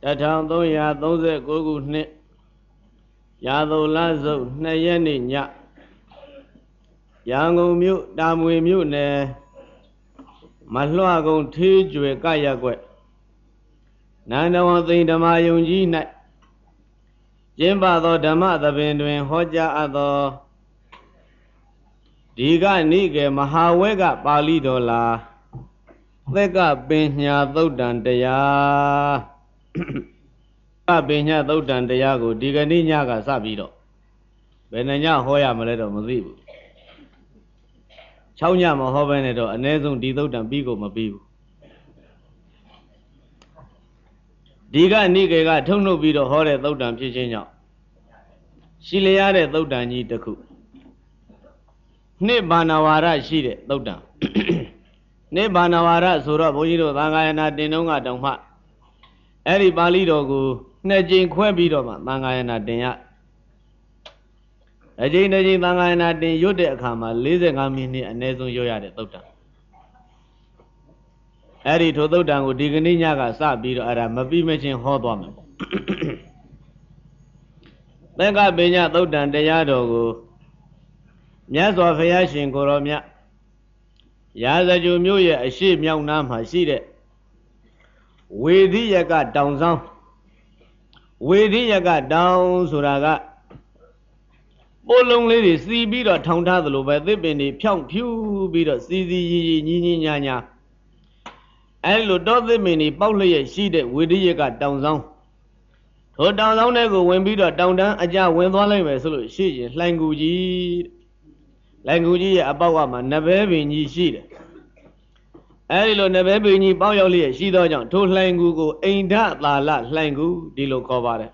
1339ခုနှစ်ရာသလစုပ်2 ရက်နေ့ညရန်ကုန်မြို့တာမွေမြို့နယ်မလွှကုန်းထေးကျွယ်ကရက်ကွက်နန္ဒဝန်သိမ်ဓမ္မယုံကြီး၌ကျင်းပသောဓမ္မသဘင်တွင်ဟောကြားအပ်သောဒီကနိကေမဟာဝေကပါဠိတော်လာသက်ကပညာသုတ်တံတရားပညာသုတ်တံတရားကိုဒီကနေ့ညကစပြီးတော့ဘယ်နှညဟောရမလဲတော့မသိဘူး6 ညမဟောဘဲနဲ့တော့အ ਨੇ ဆုံးဒီသုတ်တံပြီးကိုမပြီးဘူးဒီကနိကေကထုံနှုတ်ပြီးတော့ဟောတဲ့သုတ်တံဖြစ်ခြင်းကြောင့်ရှိလျားတဲ့သုတ်တံကြီးတစ်ခုနှစ်ဘာနာဝါဒရှိတဲ့သုတ်တံနှစ်ဘာနာဝါဒဆိုတော့ဘုန်းကြီးတို့သံဃာယနာတင်တုံးကတောင်မှအဲ့ဒီပါဠိတော်ကို2 ကြိမ်ခွဲပြီးတော့မှသံဃာယနာတင်ရအကြိမ်2 ကြိမ်သံဃာယနာတင်ရွတ်တဲ့အခါမှာ45 မိနစ်အနည်းဆုံးရွတ်ရတဲ့သုတ်တံအဲ့ဒီထိုသုတ်တံကိုဒီကနေ့ညကစပြီးတော့အဲ့ဒါမပြီးမချင်းဟောသွားမယ်ပေါ့သက်ကပညာသုတ်တံတရားတော်ကိုမြတ်စွာဘုရားရှင်ကိုရောမြတ်ရာဇဂြိုလ်မြို့ရဲ့အရှိမြောက်နားမှာရှိတဲ့ဝေဒိယကတောင်ဆောင်ဝေဒိယကတောင်ဆိုတာကပိုးလုံးလေးတွေစီးပြီးတော့ထောင်ထားသလိုပဲသစ်ပင်တွေဖြောင့်ဖြူပြီးတော့စီစီရီရီညီညီညာညာအဲလိုတောသစ်ပင်တွေပေါက်လျက်ရှိတဲ့ဝေဒိယကတောင်ဆောင်ထိုတောင်ဆောင်တဲ့ကိုဝင်ပြီးတော့တောင်တန်းအကြဝင်သွားလိုက်မယ်ဆိုလို့ရှိရင်လှိုင်ကူကြီးလှိုင်ကူကြီးရဲ့အပေါက်ကမှာနဘဲပင်ကြီးရှိတယ်အဲဒီလိုနဘဲပင်ကြီးပေါက်ရောက်လျက်ရှိသောကြောင့်ထိုလှိုင်ကူကိုအိန္ဒသာလလှိုင်ကူဒီလိုခေါ်ပါတယ်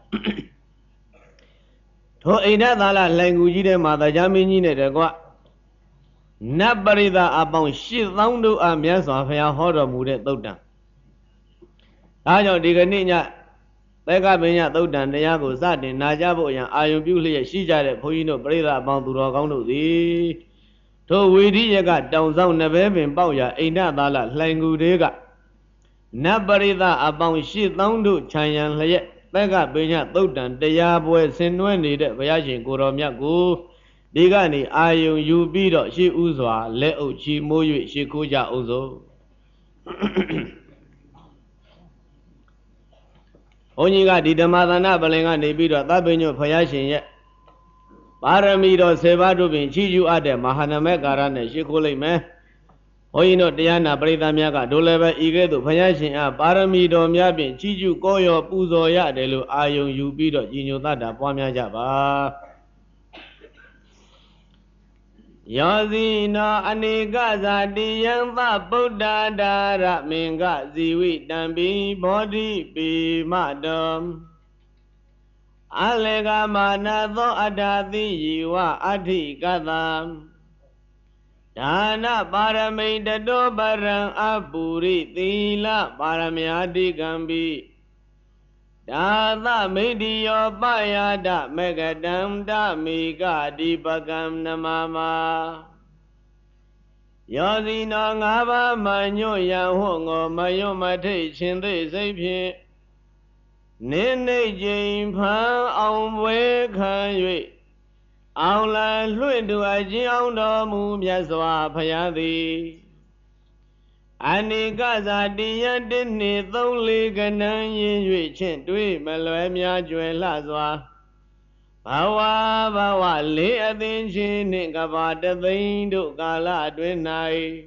ထိုအိန္ဒသာလလှိုင်ကူကြီးထဲမှာတရားမင်းကြီးနဲ့တကွနတ်ပရိသအပေါင်း8000တို့အားမြတ်စွာဘုရားဟောတော်မူတဲ့သုတ်တံဒါကြောင့်ဒီကနေ့ညသက်ကပညာသုတ်တံတရားကိုစတင်နာကြဖို့အရန်အာယုံပြုလျက်ရှိကြတဲ့ဘုန်းကြီးတို့ပရိသအပေါင်းသူတော်ကောင်းတို့သည်ထိုဝေဒိယကတောင်ဆောင်နဘဲပင်ပေါက်ရာအိန္ဒသာလလှိုင်ကူတွေကနတ်ပရိသအပေါင်း8000တို့ခြံရန်လျက်သက်ကပညာသုတ်တံတရားပွဲဆင်နွှဲနေတဲ့ဘုရားရှင်ကိုတော်မြတ်ကိုဒီကနေ့အာယုံယူပြီးတော့ရှေ့ဥစွာလက်အုပ်ချီမိုး၍ရှေ့ခိုးကြအောင်စို့ဘုန်းကြီးကဒီဓမ္မသနာပလင်ကနေပြီးတော့သဗ္ဗညုဘုရားရှင်ရဲ့ပါရမီတော်10 ပါးတို့ပင်ချီးကျူးအပ်တဲ့မဟာနမေကာရနဲ့ရှေ့ခိုးလိုက်မယ်ဘုန်းကြီးတို့တရားနာပရိသတ်များကဒိုလည်းပဲဤကဲ့သို့ဘုရားရှင်အားပါရမီတော်များဖြင့်ချီးကျူးကောရောပူဇော်ရတယ်လို့အာယုံယူပြီးတော့ညီညွတ်တာပွားများကြပါယောဇိနောအနေကဇာတိယံသဗုဒ္ဓဒါရမင်္ဂဇီဝိတံပိဘောဓိပိမတောအလေကမာနသောအတ္တတိယဝအဋ္ဌိကသံဒါနပါရမိတတောပရံအပုရိသီလပါရမယာတိကံပိဒါသမိတ္တိယောပယဒမေကတံဓမိကတိပကံနမမယောဇိနော5 ပါးမညွတ်ရန်ဟောငောမယွတ်မထိတ်ခြင်းသိစိတ်ဖြင့်နိနေကျိန်ဖန်အောင်ပွဲခံ၍အောင်လံလွှင့်တူအခြင်းအောင်တော်မူမြတ်စွာဘုရားသည်အနိကဇာတိယတနှင့်3 4ကဏန်းရင်၍ချင်းတွေ့မလွယ်များကျွယ်လှစွာဘဝ4 အသင်ချင်းနှင့်ကဘာတသိန်းတို့ကာလအတွင်း၌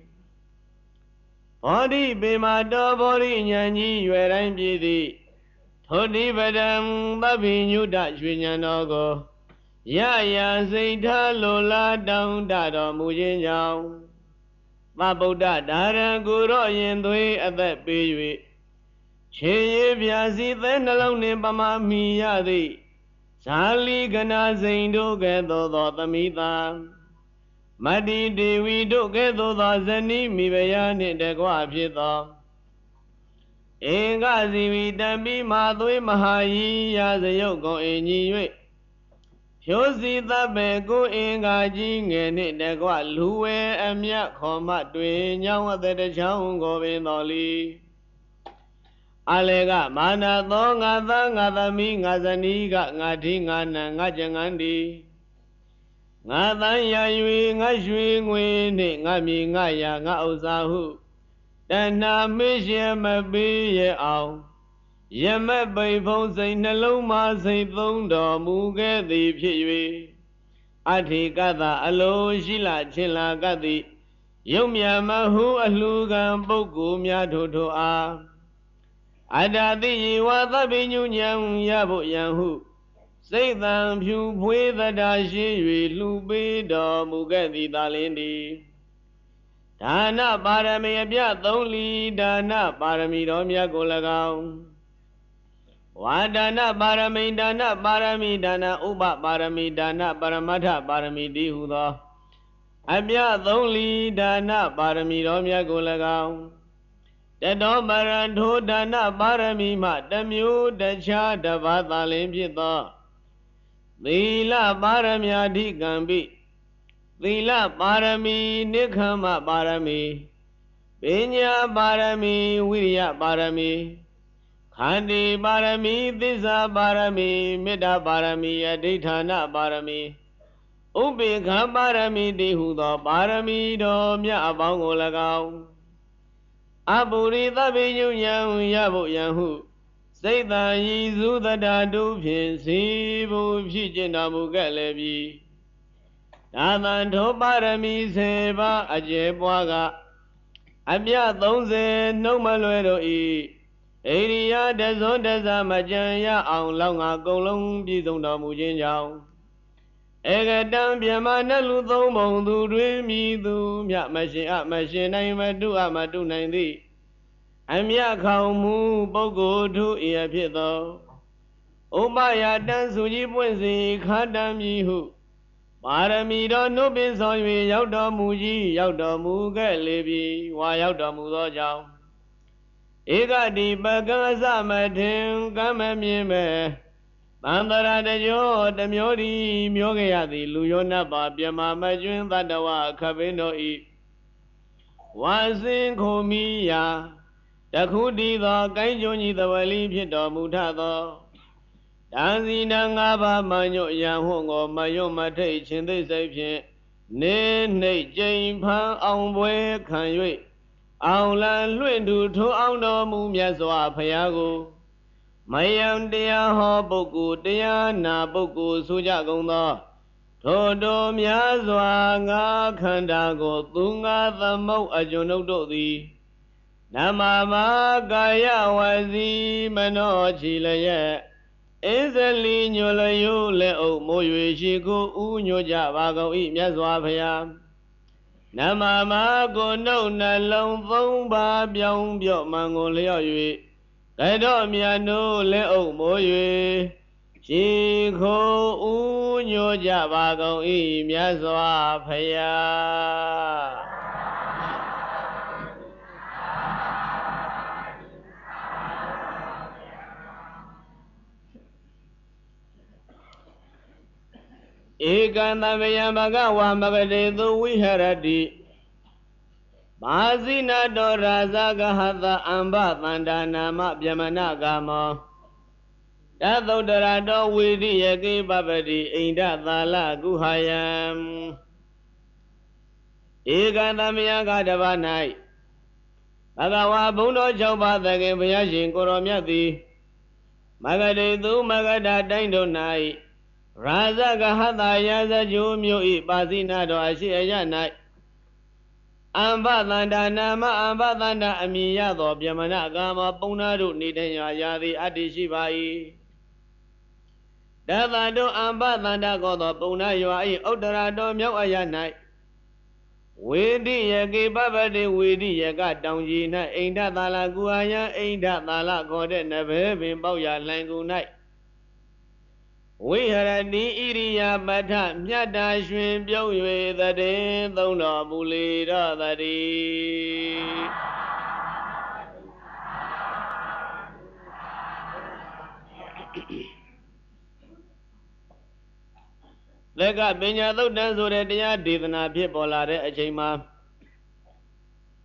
ဘောဓိပေမတော်ဘောဓိဉာဏ်ကြီးရွယ်တိုင်းပြည့်သည်ထိုတိပဒံသဗ္ဗညုတရွှေဉာဏ်တော်ကိုရရာစိတ်ထားလိုလားတောင်းတတော်မူခြင်းကြောင့်သဗ္ဗုဒ္ဓဒါရံကိုရောရင်သွေးအသက်ပေး၍ခြေရည်ပြာစီသဲနှလုံးနှင့်ပမာမီရသည်ဇာလီကနာစိန်တို့ကဲ့သို့သောသမိတာမတ္တိဒေဝီတို့ကဲ့သို့သောဇနီးမိဖုရားနှင့်တကွဖြစ်သောအင်္ဂဇီဝီတံပိမာသွေးမဟာယီရာဇယုတ်ကိုအင်ညီ၍ဖြိုးစီသဗ္ဗေကိုအင်္ဂါကြီးငယ်နှင့်တကွလူဝဲအမြတ်ခေါ်မတွင်ညောင်းအသက်တချောင်းကိုပင်တော်လီ阿来个玛那多阿达阿达米阿达尼个阿提阿南阿将安迪，阿达呀鱼阿水鬼呢阿米阿呀阿乌萨呼，但那没些么别也熬。ယမတ်ပိဖုံးစိတ်နှလုံးမှာစိတ်သုံးတော်မူခဲ့သည်ဖြစ်၍အထေကသအလိုရှိလချင်းလာကသည်ယုံမြမဟုအလှူကံပုဂ္ဂိုလ်များထိုအားအတ္တတိယေဝသဗ္ဗညုညံရဖို့ယံဟုစိတ်တံဖြူဖွေးသတ္တာရှိ၍လှူပေးတော်မူခဲ့သည်သာလင်းသည်ဒါနပါရမီအပြသုံးလီဒါနပါရမီတော်မြတ်ကို၎င်းဝါဒါနပါရမီဒါနပါရမီဒါနဥပပါရမီဒါနပရမတ္ထပါရမီတိဟုသောအပြသုံးလီဒါနပါရမီတော်မြတ်ကို၎င်းတတောပရထိုဒါနပါရမီမှတမျိုးတခြားတပါးသာလင်ဖြစ်သောသီလပါရမီအဓိကံပိသီလပါရမီနိက္ခမပါရမီပညာပါရမီဝိရိယပါရမီခန္တီပါရမီသစ္စာပါရမီမေတ္တာပါရမီအဋိဌာဏပါရမီဥပေက္ခပါရမီတိဟုသောပါရမီတော်မြတ်အပေါင်းကို၎င်းအပုရိသဗ္ဗညုညံရဖို့ယံဟုစိတ်တံရည်စုသတ္တတုဖြင့်စီဖို့ဖြစ်ကျင်တော်မူခဲ့လေပြီဒါသံထိုပါရမီ10ပါးအကျေပွားကအပြ30နှုတ်မလွယ်တို့ဤဣရိယာတဇောတဇမကြံရအောင်လောက်ငါကုံလုံးပြည့်စုံတော်မူခြင်းကြောင့်ဧကတံပြမနလူသုံးပုံသူတွင်မြည်သူမြမရှင်မရှင်နိုင်မတုမတုနိုင်သည်အမြခေါင်မူပုဂ္ဂိုလ်ထုဤအဖြစ်သောဥပယတံစုကြီးပွင့်စီခါတံမြည်ဟုပါရမီတော်နှုတ်ပင်ဆောင်၍ရောက်တော်မူကြီးရောက်တော်မူခဲ့လေပြီဝါရောက်တော်မူသောကြောင့်ဧကတိပကံအစမထင်ကမ္မမြင်မဲ့သံတရာတကြောတမျိုးဒီမျိုးကြရသည်လူယောနတ်ပါပြမမကျွင်းတတဝခပင်းတို့ဤဝါစင်ခုမိယာတခုတည်သောကိုင်းကျုံကြီးသဝလီဖြစ်တော်မူထသောတန်စီနံ၅ပါးမညွတ်ရန်ဟုကိုမယွတ်မထိတ်ခြင်းသိစိတ်ဖြင့်နေနှိတ်ကျိန်ဖန်အောင်ပွဲခံ၍အောင်လံလွင့်သူထိုးအောင်တော်မူမြတ်စွာဘုရားကိုမယံတရားဟောပုဂ္ဂိုလ်တရားနာပုဂ္ဂိုလ်ဆိုကြကုန်သောထိုတော်များစွာငါခန္ဓာကိုသူငါသမုတ်အကျွန်ုပ်တို့သည်နမမကာယဝစီမနောချီလျက်အစ္စလီညိုလယုလက်အုပ်မိုး၍ရှိကိုဥညွတ်ကြပါကုန်၏မြတ်စွာဘုရားနမမကိုနှုတ်နှလုံး3ပါးပြောင်းပြော့မှန်ကိုလျော့၍ကတော်မြတ်တို့လက်အုပ်မိုး၍ရှိခိုးဥညွတ်ကြပါကုန်၏မြတ်စွာဘုရားဧကံတဗယံဘဂဝါမဂတေသူဝိဟရတိမာဇိနတောရာဇဂဟတအမ္ဘသန္တာနာမဗျမနကာမောတသုတရတောဝိရိယကေပပတိအိန္ဒသာလကုဟယံဧကံတမယကတပါ၌ဘဂဝါဘုံတော်6ပါးသခင်ဘုရားရှင်ကိုရောမြတ်သည်မဂတေသူမဂဒတိုင်းတို့၌ရာဇဂဟတရာဇကျိုးမျိုးဤပါဇိနာတော်အရှိအယ၌အမ္ဘသန္တာနာမအမ္ဘသန္တာအမည်ရသောဗျမနကာမပုံနာတို့နေတရာရာသည်အတ္တိရှိပါ၏တသတို့အမ္ဘသန္တာကောသောပုံနာရွာ၏ဥတ္တရာတော်မြောက်အရ၌ဝေတိယကေပပတိဝေတိယကတောင်ကြီး၌အိန္ဒသာလကုအာယံအိန္ဒသာလခေါ်တဲ့နဘဲပင်ပေါက်ရလှိုင်ကူ၌ဝိဟရတိဣရိယာပဋ္ဌမြတ်တာရွှင်ပြုံး၍သတေသုံးတော်မူလေတော့တည်းသက်ကပညာသုတ်တန်ဆိုတဲ့တရားဒေသနာဖြစ်ပေါ်လာတဲ့အချိန်မှာ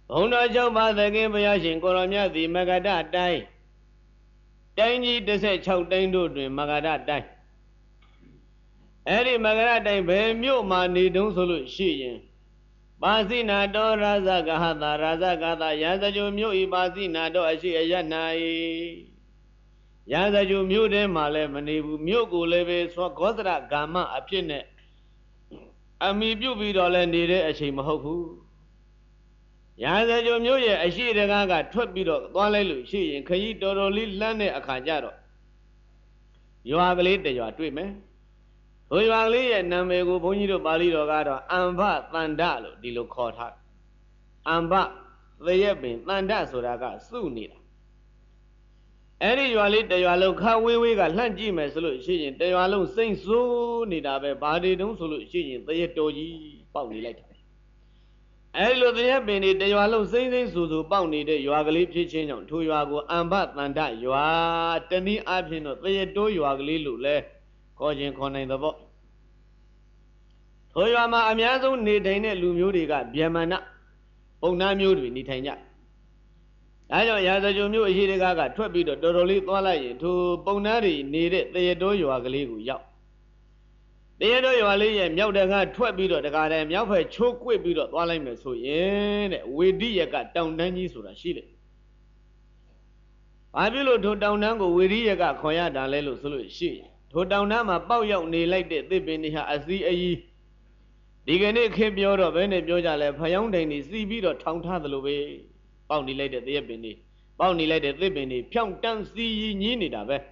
ဘုံတော်၆ပါးသခင်ဘုရားရှင်ကိုရောမြတ်သည်မဂဒတိုင်းကြီး16တိုင်းတို့တွင်မဂဒတိုင်းအဲ့ဒီမဂဒတိုင်းဘယ်မြို့မှာနေတုံးဆိုလို့ရှိရင်ပါစိနာတောရာဇဂဟတာရာဇဂတာရာဇဂုမြို့ဤပါစိနာတောအရှိအယတ်၌ရာဇဂုမြို့ထဲမှာလည်းမနေဘူးမြို့ကိုလည်းပဲသောဂောသရဂါမအဖြစ်နဲ့အမိပြုတ်ပြီးတော့လည်းနေတဲ့အချိန်မဟုတ်ဘူးရာဇဂုမြို့ရဲ့အရှိတကားကထွက်ပြီးတော့သွားလိုက်လို့ရှိရင်ခရီးတော်တော်လေးလှမ်းတဲ့အခါကျတော့ရွာကလေးတရွာတွေ့မယ်ဟိုရွာကလေးရဲ့နာမည်ကိုဘုန်းကြီးတို့ပါဠိတော်ကတော့အမ္ဘတန္တလို့ဒီလိုခေါ်ထားအမ္ဘသရက်ပင်တန္တဆိုတာကစုနေတာအဲ့ဒီရွာလေးတရွာလုံးခါဝေးဝေးကလှန့်ကြည့်မယ်ဆိုလို့ရှိရင်တရွာလုံးစိမ့်ဆိုးနေတာပဲဘာတွေတုံးဆိုလို့ရှိရင်သရက်တော်ကြီးပေါက်နေလိုက်တယ်အဲ့ဒီလိုသရက်ပင်တွေတရွာလုံးစိမ့်စိမ့်ဆူဆူပေါက်နေတဲ့ရွာကလေးဖြစ်ချင်းကြောင့်ထိုရွာကိုအမ္ဘတန္တရွာတနည်းအားဖြင့်တော့သရက်တော်ရွာကလေးလို့လဲခေါ်ခြင်းခေါ်နိုင်တဲ့ပေါ့ထိုရွာမှာအများဆုံးနေထိုင်တဲ့လူမျိုးတွေကဗျမဏပုံနာမျိုးတွေနေထိုင်ကြဒါကြောင့်ရာဇဂုမျိုးအရှိတကားကထွက်ပြီးတော့တော်တော်လေးသွားလိုက်ရင်ထိုပုံနာတွေနေတဲ့သရတော်ရွာကလေးကိုရောက်သရတော်ရွာလေးရဲ့မြောက်တကားထွက်ပြီးတော့တကားတည်းမြောက်ဖက်ချိုးကွစ်ပြီးတော့သွားလိုက်မယ်ဆိုရင်တဲ့ဝေဒိယကတောင်တန်းကြီးဆိုတာရှိတယ်ဘာဖြစ်လို့ထိုတောင်တန်းကိုဝေဒိယကခေါ်ရတာလဲလို့ဆိုလို့ရှိရင်ထိုတောင်တန်းမှာပေါက်ရောက်နေလိုက်တဲ့သစ်ပင်တွေဟာအစီအီးဒီကနေ့ခေတ်ပြောတော့ဘယ်နဲ့ပြောကြလဲဖယောင်းတိုင်တွေစီးပြီးတော့ထောင်ထားသလိုပဲပေါက်နေလိုက်တဲ့သရက်ပင်တွေပေါက်နေလိုက်တဲ့သစ်ပင်တွေဖြောင်းတန်းစီးညင်းနေတာပဲ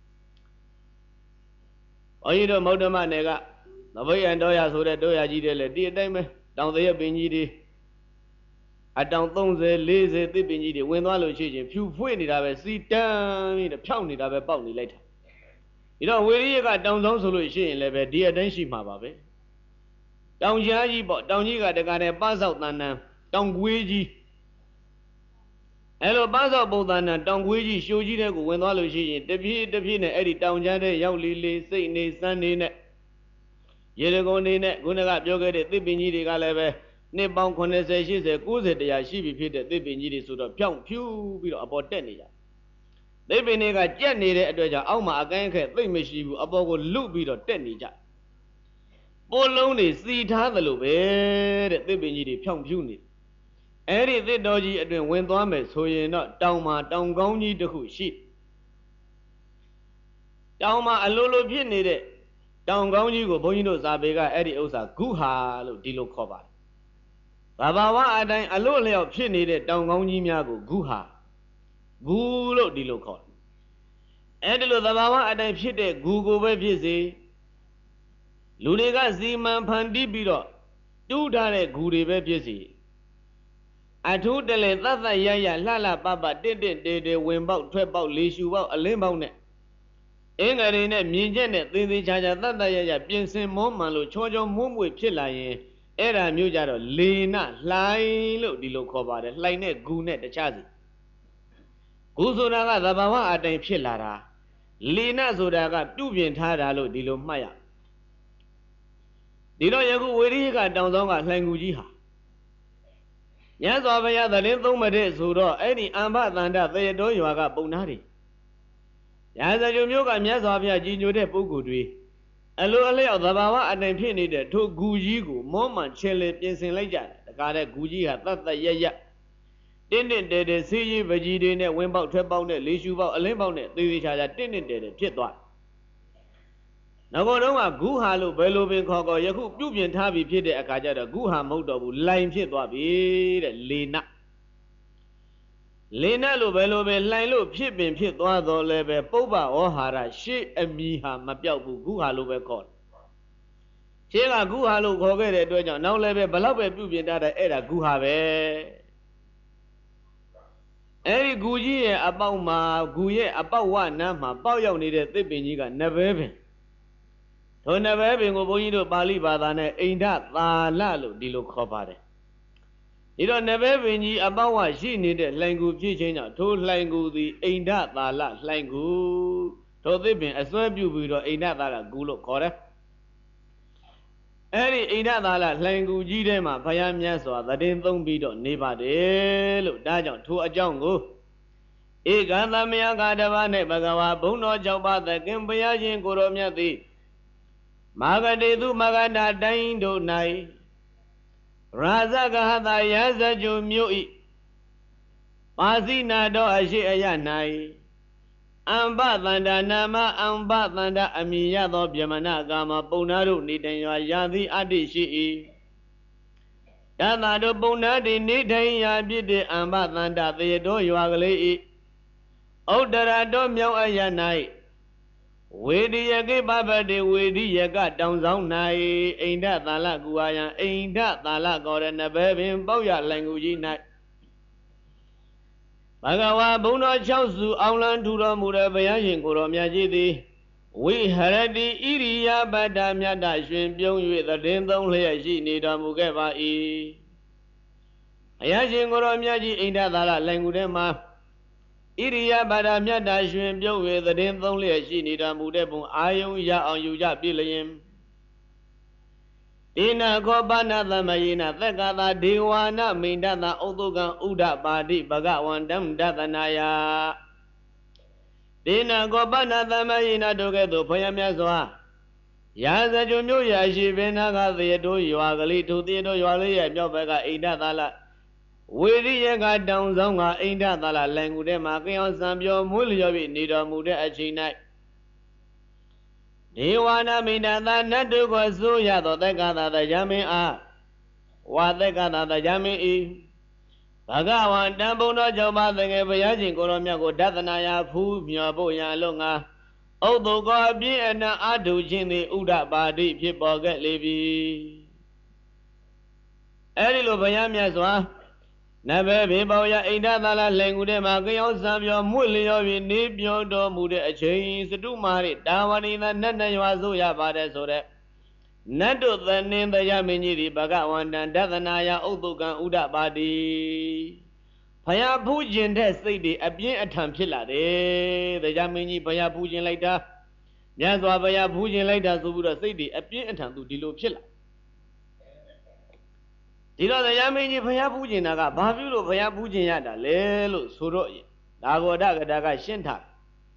ဘုန်းကြီးတို့မௌဓမနယ်ကသဘိယံတော်ရဆိုတဲ့တော်ရကြီးတွေလည်းဒီအတိုင်းပဲတောင်သရက်ပင်ကြီးတွေအတောင်30 40သစ်ပင်ကြီးတွေဝင်သွားလို့ရှိရင်ဖြူဖွေ့နေတာပဲစီတန်းပြီးတော့ဖြောင်းနေတာပဲပေါက်နေလိုက်တာဒီတော့ဝေရိယကတောင်ဆောင်ဆိုလို့ရှိရင်လည်းပဲဒီအတိုင်းရှိမှာပါပဲတောင်ကြားကြီးပေါ့တောင်ကြီးကတကားနဲ့ပဆောက်တန်တန်တောင်ကွေးကြီးအဲ့လိုပဆောက်ပုံတန်တန်တောင်ကွေးကြီးရှိုးကြီးတဲ့ကိုဝင်သွားလို့ရှိရင်တပြေးတပြေးနဲ့အဲ့ဒီတောင်ကြားတဲ့ရောက်လေးလေးစိတ်နေစမ်းနေနဲ့ရေလကုန်းနေနဲ့ခုနကပြောခဲ့တဲ့သစ်ပင်ကြီးတွေကလည်းပဲနှစ်ပေါင်း80 80 90 100ရှိပြီဖြစ်တဲ့သစ်ပင်ကြီးတွေဆိုတော့ဖြောင်းဖြူးပြီးတော့အပေါ်တက်နေကြသစ်ပင်တွေကကြက်နေတဲ့အတွက်ကြောင့်အောက်မှာအကန့်အခက်သိမ့်မရှိဘူးအပေါ်ကိုလွတ်ပြီးတော့တက်နေကြပိုးလုံးတွေစီထားသလိုပဲတဲ့သစ်ပင်ကြီးတွေဖြောင်းဖြူးနေအဲ့ဒီသစ်တော်ကြီးအတွင်ဝင်သွားမယ်ဆိုရင်တော့တောင်မှာတောင်ကောင်းကြီးတစ်ခုရှိတောင်မှာအလိုလိုဖြစ်နေတဲ့တောင်ကောင်းကြီးကိုဘုန်းကြီးတို့ဇာပေကအဲ့ဒီဥစ္စာဂုဟာလို့ဒီလိုခေါ်ပါတယ်ဘာဘာဝအတိုင်းအလို့လျောက်ဖြစ်နေတဲ့တောင်ကောင်းကြီးများကိုဂုဟာဂူလို့ဒီလိုခေါ်တယ်အဲ့ဒီလိုသဘာဝအတိုင်းဖြစ်တဲ့ဂူကိုပဲဖြစ်စေလူတွေကစီမံဖန်တီးပြီးတော့တူးထားတဲ့ဂူတွေပဲဖြစ်စီအထူးတလဲသတ်သတ်ရရလှလှပပတင့်တင့်တေတေဝင်ပေါက်ထွက်ပေါက်လေရှူပေါက်အလင်းပေါက်နဲ့အင်္ဂါတွေနဲ့မြင်ချက်နဲ့သေသေးချာချာသတ်သတ်ရရပြင်ဆင်မောမှန်လို့ချောချောမွေ့မွေ့ဖြစ်လာရင်အဲ့ဒါမျိုးကြတော့လေနလှိုင်းလို့ဒီလိုခေါ်ပါတယ်လှိုင်းနဲ့ဂူနဲ့တခြားစီဂူဆိုတာကသဘာဝအတိုင်းဖြစ်လာတာလေနဆိုတာကပြုပြင်ထားတာလို့ဒီလိုမှတ်ရဒီတော့ယခုဝေရိယကတောင်ဆောင်ကလှိုင်ကူကြီးဟာညစွာဘုရားသတင်းသုံးမတဲ့ဆိုတော့အဲ့ဒီအမ္ဘတန္တသေရတော်ရွာကပုံနာတွေရာဇဂုမျိုးကမြတ်စွာဘုရားကြီးညိုတဲ့ပုဂ္ဂိုလ်တွေအလိုအလျောက်သဘာဝအတိုင်းဖြစ်နေတဲ့ထိုဂူကြီးကိုမောမှန်ချဲလေပြင်ဆင်လိုက်ကြတယ်တကားတဲ့ဂူကြီးဟာတတ်တရရတင်းတင်းတဲတဲဆေးရည်ပကြီးတွေနဲ့ဝင်းပေါက်ထွက်ပေါက်နဲ့လေရှူပေါက်အလင်းပေါက်နဲ့သေသေးချာချာတင်းတင်းတဲတဲဖြစ်သွားငါကတော့ကဂုဟာလို့ဘယ်လိုပင်ခေါ်ခေါ်ယခုပြုပြင်ထားပြီးဖြစ်တဲ့အခါကျတော့ဂုဟာမဟုတ်တော့ဘူးလိုင်ဖြစ်သွားပြီတဲ့လေနလို့ဘယ်လိုပဲလှိုင်လို့ဖြစ်ပင်ဖြစ်သွားတော့လည်းပဲပုပ္ပဝဟာရရှေ့အမီဟာမပြောက်ဘူးဂုဟာလို့ပဲခေါ်တယ်ရှေ့ကဂုဟာလို့ခေါ်ခဲ့တဲ့အတွက်ကြောင့်နောက်လည်းပဲဘလောက်ပဲပြုပြင်ထားတဲ့အဲ့ဒါဂုဟာပဲအဲ့ဒီဂူကြီးရဲ့အပေါက်မှာဂူရဲ့အပေါက်ဝနမ်းမှာပေါက်ရောက်နေတဲ့သစ်ပင်ကြီးကနဘဲပင်ထိုနဘဲပင်ကိုဘုန်းကြီးတို့ပါဠိဘာသာနဲ့အိန္ဒသာလလို့ဒီလိုခေါ်ပါတယ်ဒီတော့နဘဲပင်ကြီးအပေါက်ဝရှိနေတဲ့လှိုင်ကူဖြစ်ခြင်းကြောင့်ထိုလှိုင်ကူသည်အိန္ဒသာလလှိုင်ကူထိုသစ်ပင်အစွဲပြုပြီးတော့အိန္ဒသာလဂူလို့ခေါ်တယ် Eri ina dala langu jide ma phayam nyaswa tadin thong pi do neပါတယ်လို့ဒါကြောင့်ထိုအကြောင်းကိုဧကသမယကတပါးနဲ့ဘဂဝါဘုံတော်၆ပါးသခင်ဘုရားရှင်ကိုရောမြတ်သည်မာဂတေသူမဂန္ဓတိုင်းတို့၌ရာဇဂဟတရာဇကြုမြို့ဤပါစီနာတော်အရှိအယ၌အမ္ပသန္တာနာမအမ္ပသန္တာအမိယသောဗျမနကာမပုံနာတို့နေတိုင်ရွာရာသီအတ္တိရှိ၏တသာတို့ပုံနာတိနေတိုင်ရာဖြစ်တဲ့အမ္ပသန္တာသေတော်ရွာကလေး၏ဥဒ္ဒရာတော်မြောက်အယ၌ဝေဒီယကိပပတိဝေဒီယကတောင်ဆောင်၌အိန္ဒသာလကူအာယံအိန္ဒသာလကောရဏဘေပင်ပေါ့ရလိုင်ကူကြီး၌ဘဂဝါဘုံတော်၆စုအောင်လန်းထူတော်မူတဲ့ဘုရားရှင်ကိုတော်မြတ်ကြီးသည်ဝိဟရတိဣရိယာပတ္တမြတ်တရှင်ပြုံး၍သတင်သုံးလျက်ရှိနေတော်မူခဲ့ပါ၏ဘုရားရှင်ကိုတော်မြတ်ကြီးအိန္ဒသာလလိုင်ကူထဲမှာဣရိယာပတ္တမြတ်တရှင်ပြုံး၍သတင်သုံးလျက်ရှိနေတော်မူတဲ့ပုံအာယုံရအောင်ယူကြပြီလျင်ဣနာခောပနာသမယေနသက္ကတာဒေဝနာမိန္ဒတာဥတုကံဥဒ္ဒပါတိဘဂဝန္တံဒသနာယဣနာခောပနာသမယေနတို့ကဲ့သို့ဘုရားမြတ်စွာရာဇကြုမျိုးရာရှိပင်နာကသေတို့ရွာကလေးထိုသေတို့ရွာလေးရဲ့မြောက်ဘက်ကဣန္ဒသာလဝေရိယကတောင်ဆောင်ကဣန္ဒသာလလိုင်ကူထဲမှာကယောစံပြောမွေးလျော်ပြီးနေတော်မူတဲ့အချိန်၌ဒေဝနာမိန္ဒသာနတ်တို့ကိုဆိုရသောသက္ကတာတရားမင်းအားဝါသက္ကတာတရားမင်းဤဘဂဝန္တံဘုံတော်ကြောင့်ပါသငယ်ဘုရားရှင်ကိုရောမြတ်ကိုဒသနာယဖူးမြော်ဖို့ရန်အလို့ငါဥဒ္ဒကောအပြည့်အနှံအာထုခြင်းသည်ဥဒ္ဒပါတိဖြစ်ပေါ်ခဲ့လေပြီအဲဒီလိုဘုရားမြတ်စွာနဘေဘေပေါယဣန္ဒသာလလင်ကူထဲမှာကယောစံပြောမွေ့လျော်ပြီးနေပြောတော်မူတဲ့အချိန်စတုမာရိတာဝဏိသနတ်နှရွာဆိုရပါတယ်ဆိုတဲ့နတ်တို့သနင်းတရားမင်းကြီးဒီဘဂဝန္တံဒသနာယဥတုကံဥဒ္ဒပါတိဘုရားဖူးခြင်းတဲ့စိတ်တွေအပြင်းအထန်ဖြစ်လာတယ်တရားမင်းကြီးဘုရားဖူးခြင်းလိုက်တာမြတ်စွာဘုရားဖူးခြင်းလိုက်တာဆိုပြီးတော့စိတ်တွေအပြင်းအထန်သူဒီလိုဖြစ်လာဒီတော့တရားမင်းကြီးဘုရားဖူးခြင်းတာကဘာပြုလို့ဘုရားဖူးခြင်းရတာလဲလို့ဆိုတော့ဒါဂောဒကတာကရှင်းထား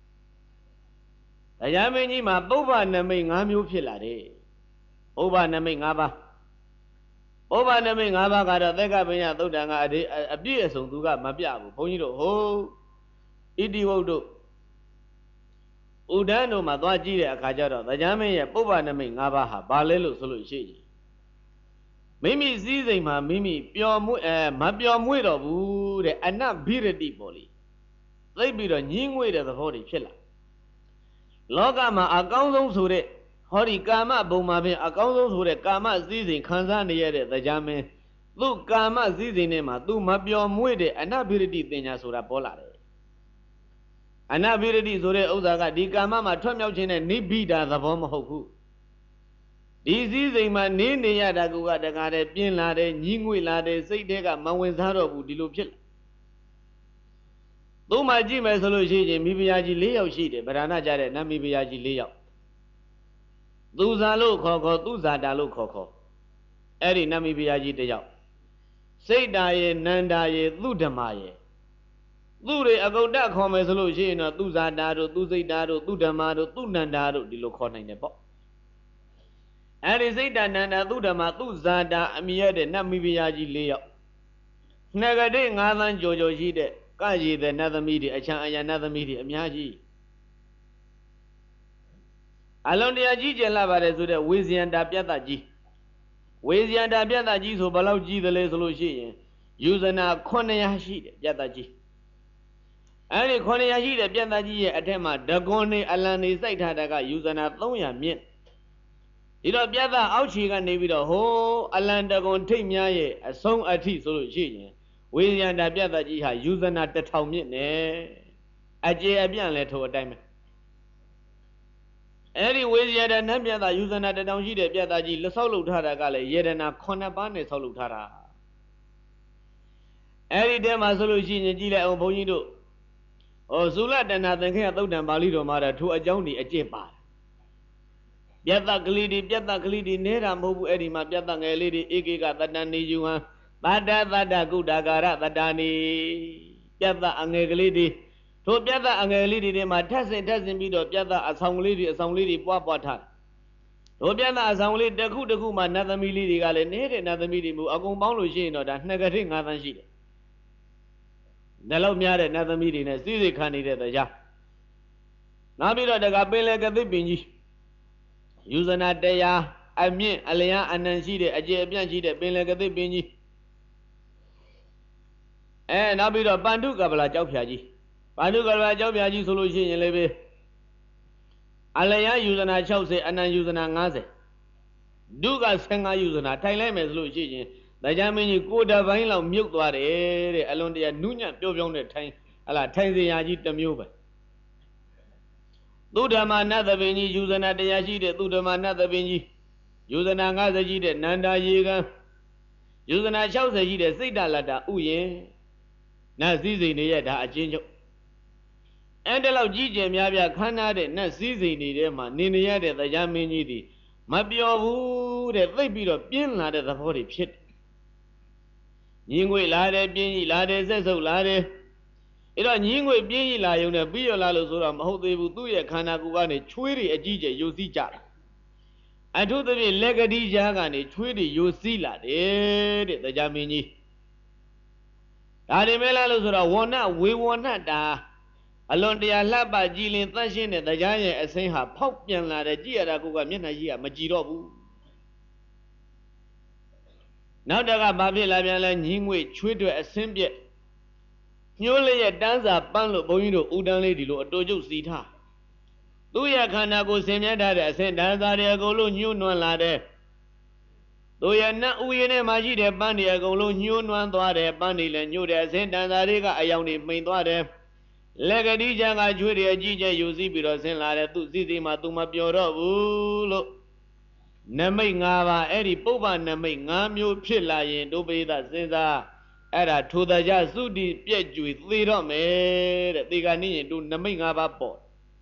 တရားမင်းကြီးမှာပုဗ္ဗနမိတ်၅မျိုးဖြစ်လာတယ်ပုဗ္ဗနမိတ်၅ပါးပုဗ္ဗနမိတ်၅ပါးကတော့သက္ကပညသုတ်တံကအပြည့်အစုံသူကမပြဘူးဘုန်းကြီးတို့ဟိုဣတိဝုဒ္ဓဥဒ္ဒန်တို့မှာသွားကြည့်တဲ့အခါကျတော့တရားမင်းရဲ့ပုဗ္ဗနမိတ်၅ပါးဟာဘာလဲလို့ဆိုလို့ရှိရင်မိမိစည်းစိမ်မှာမိမိပျော်မွေ့မပျော်မွေ့တော့ဘူးတဲ့အနဘိရတိပေါ့လေသိပြီးတော့ညင်းငွေ့တဲ့သဘောတွေဖြစ်လာလောကမှာအကောင်းဆုံးဆိုတဲ့ဟောဒီကာမဘုံမှာပင်အကောင်းဆုံးဆိုတဲ့ကာမစည်းစိမ်ခံစားနေရတဲ့တရားမင်းသူ့ကာမစည်းစိမ်ထဲမှာသူမပျော်မွေ့တဲ့အနဘိရတိပညာဆိုတာပေါ်လာတယ်အနဘိရတိဆိုတဲ့ဥစ္စာကဒီကာမမှာထွက်မြောက်ခြင်းနဲ့နိဗ္ဗိဒာသဘောမဟုတ်ဘူးဒီစည်းစိမ်မှာနေရတာကတကားတဲ့ပြင်းလာတယ်ညှိငွေ့လာတယ်စိတ်ထဲကမဝင်စားတော့ဘူးဒီလိုဖြစ်လာသူ့မှာကြည့်မယ်ဆိုလို့ရှိရင်မိဖုရားကြီး၄ယောက်ရှိတယ်ဗရဏကြတဲ့နတ်မိဖုရားကြီး၄ယောက်သူဇာလို့ခေါ်သူဇာတာလို့ခေါ်အဲ့ဒီနတ်မိဖုရားကြီးတစ်ယောက်စိတ်တာရဲ့နန္တာရဲ့သူဓမ္မရဲ့သူတွေအကုတ်တခေါ်မယ်ဆိုလို့ရှိရင်တော့သူဇာတာတို့သူစိတ်တာတို့သူဓမ္မတို့သူနန္တာတို့ဒီလိုခေါ်နိုင်တယ်ပေါ့အဲ့ဒီစိတ်တဏ္ဍာသူဓမ္မသူဇာတာအမိရတဲ့နတ်မိဖုရားကြီး၄ယောက်နှဂတိ၅သန်းကျော်ရှိတဲ့ကရည်တဲ့နတ်သမီးတွေအချမ်းအယံနတ်သမီးတွေအများကြီးအလုံးတရားကြီးကျယ်လာပါတယ်ဆိုတဲ့ဝေဇယန္တာပြတ်တကြီးဝေဇယန္တာပြတ်တကြီးဆိုဘယ်လောက်ကြီးသလဲဆိုလို့ရှိရင်ယူဇနာ900ရှိတယ်ပြတ်တကြီးအဲ့ဒီ900ရှိတဲ့ပြတ်တကြီးရဲ့အထက်မှာဒဂွန်နေအလံနေစိုက်ထားတာကယူဇနာ300မြင့်ဒီတော့ပြတ်သားအောက်ခြေကနေပြီးတော့ဟိုးအလံတကွန်ထိတ်များရဲ့အဆုံးအထိဆိုလို့ရှိရင်ဝေဇယန္တာပြတ်သားကြီးဟာယူဇနာ1000မြင့်နဲ့အကျေအပြန့်လဲထိုအတိုင်းပဲအဲ့ဒီဝေဇယန္တာနတ်ပြတ်သားယူဇနာ1000ရှိတဲ့ပြတ်သားကြီးလက်ဆောက်လုပ်ထားတာကလည်းယေဒနာ9ပါးနဲ့ဆောက်လုပ်ထားတာအဲ့ဒီတဲမှာဆိုလို့ရှိရင်ကြည့်လိုက်အောင်ဘုန်းကြီးတို့ဟိုဇူလတဏ္ဍသင်္ခေယသုတ်တံပါဠိတော်မှာထိုအကြောင်းဒီအကျင့်ပါတယ်ပြတ်ကလေးတွေနေတာမဟုတ်ဘူးအဲ့ဒီမှာပြတ်ငယ်လေးတွေဧကေကတတ္တနေယူဟံတတ္တကုတ္တကာရတတ္တနေပြတ်အငယ်ကလေးတွေထိုပြတ်အငယ်လေးတွေမှာထပ်ဆင်ပြီးတော့ပြတ်အဆောင်ကလေးတွေပွားထားတို့ပြတ်အဆောင်လေးတစ်ခုမှနတ်သမီးလေးတွေကလည်းနေတဲ့နတ်သမီးတွေမျိုးအကုန်ပေါင်းလို့ရှိရင်တော့ဒါနှစ်ကတိ9 သန်းရှိတယ်ဒါလောက်များတဲ့နတ်သမီးတွေနဲ့စိစိခံနေတဲ့တရားနောက်ပြီးတော့တကပင်လေကသိပင်ကြီးယူဇနာတရားအမြင့်အလျားအနံရှိတဲ့အကျေအပြန့်ရှိတဲ့ပင်လေကသိပင်ကြီးနောက်ပြီးတော့ပန္တုကပလာကြောက်ဖြာကြီးဆိုလို့ရှိရင်လည်းပဲအလျားယူဇနာ60အနံယူဇနာ50ဒုက15ယူဇနာထိုင်လိုက်မယ်ဆိုလို့ရှိရင်တရားမင်းကြီးကိုတပိုင်းလောက်မြုပ်သွားတယ်တဲ့အလွန်တရာနုညံ့ပျော့ပြောင်းတဲ့ထိုင်စရာကြီးတစ်မျိုးပဲသုဓမ္မာနတ်သပင်ကြီးယူဇနာတရားရှိတဲ့သုဓမ္မာနတ်သပင်ကြီးယူဇနာ50ရှိတဲ့နန္ဒာရေကံယူဇနာ60ရှိတဲ့စိတ်တလတ္တဥယျင်နတ်စည်းစိမ်တွေရဲ့ဒါအချင်းချုပ်အဲ့ဒါလောက်ကြီးကျယ်များပြားခမ်းနားတဲ့နတ်စည်းစိမ်တွေထဲမှာနေနေရတဲ့တရားမင်းကြီးတွေမပျော်ဘူးတဲ့သိပ်ပြီးတော့ပြင်းလာတဲ့သဘောတွေဖြစ်တယ်ညင်းငွေလာတယ်ပြင်းကြီးလာတယ်ဆက်ဆုပ်လာတယ်အဲ့တော့ညင်းငွေပြင်းကြီးလာရုံနဲ့ပြီးရလာလို့ဆိုတော့မဟုတ်သေးဘူးသူ့ရဲ့ခန္ဓာကိုယ်ကနေချွေးတွေအကြီးကျယ်ယိုစီးကြတယ်အထူးသဖြင့်လက်ကတိကြားကနေချွေးတွေယိုစီးလာတယ်တဲ့တရားမင်းကြီးဒါဒီမဲလားလို့ဆိုတော့ဝဏဝေဝဏတာအလွန်တရာလှပကြည်လင်သန့်ရှင်းတဲ့တရားရဲ့အစင်းဟာဖောက်ပြန်လာတဲ့ကြည်ရတာကိုကမျက်နှာကြီးကမကြည်တော့ဘူးနောက်တကဘာဖြစ်လာပြန်လဲညင်းငွေချွေးတွေအစင်းပြက်ညှိုးလေးရဲ့တန်းစာပန်းလို့ဘုန်းကြီးတို့ဥတန်းလေးဒီလိုအတူကျုပ်စီထားသူ့ရဲ့ခန္ဓာကိုယ်ဆင်မြဲထားတဲ့အစင်းတန်းစာတွေအကုန်လုံးညှိုးနွမ်းလာတဲ့သူရဲ့နတ်ဥယျာဉ်ထဲမှာရှိတဲ့ပန်းတွေအကုန်လုံးညှိုးနွမ်းသွားတယ်ပန်းတွေလည်းညှို့တယ်အစင်းတန်းစာတွေကအယောင်တွေမှိန်သွားတယ်လက်ကတိချံကချွေးတွေအကြီးကျယ်ယူစီးပြီးတော့ဆင်းလာတယ်သူစီစီမှာသူမပြောတော့ဘူးလို့နမိတ်5ပါးအဲ့ဒီပုပ္ပနမိတ်5မျိုးဖြစ်လာရင်ဒုပိသစဉ်းစားအဲ့ဒါထိုတရားသုတိပြည့်ကျွေသေတော့မယ်တဲ့ဒီကနေ့ရင်တို့နမိတ်5ပါးပေါ့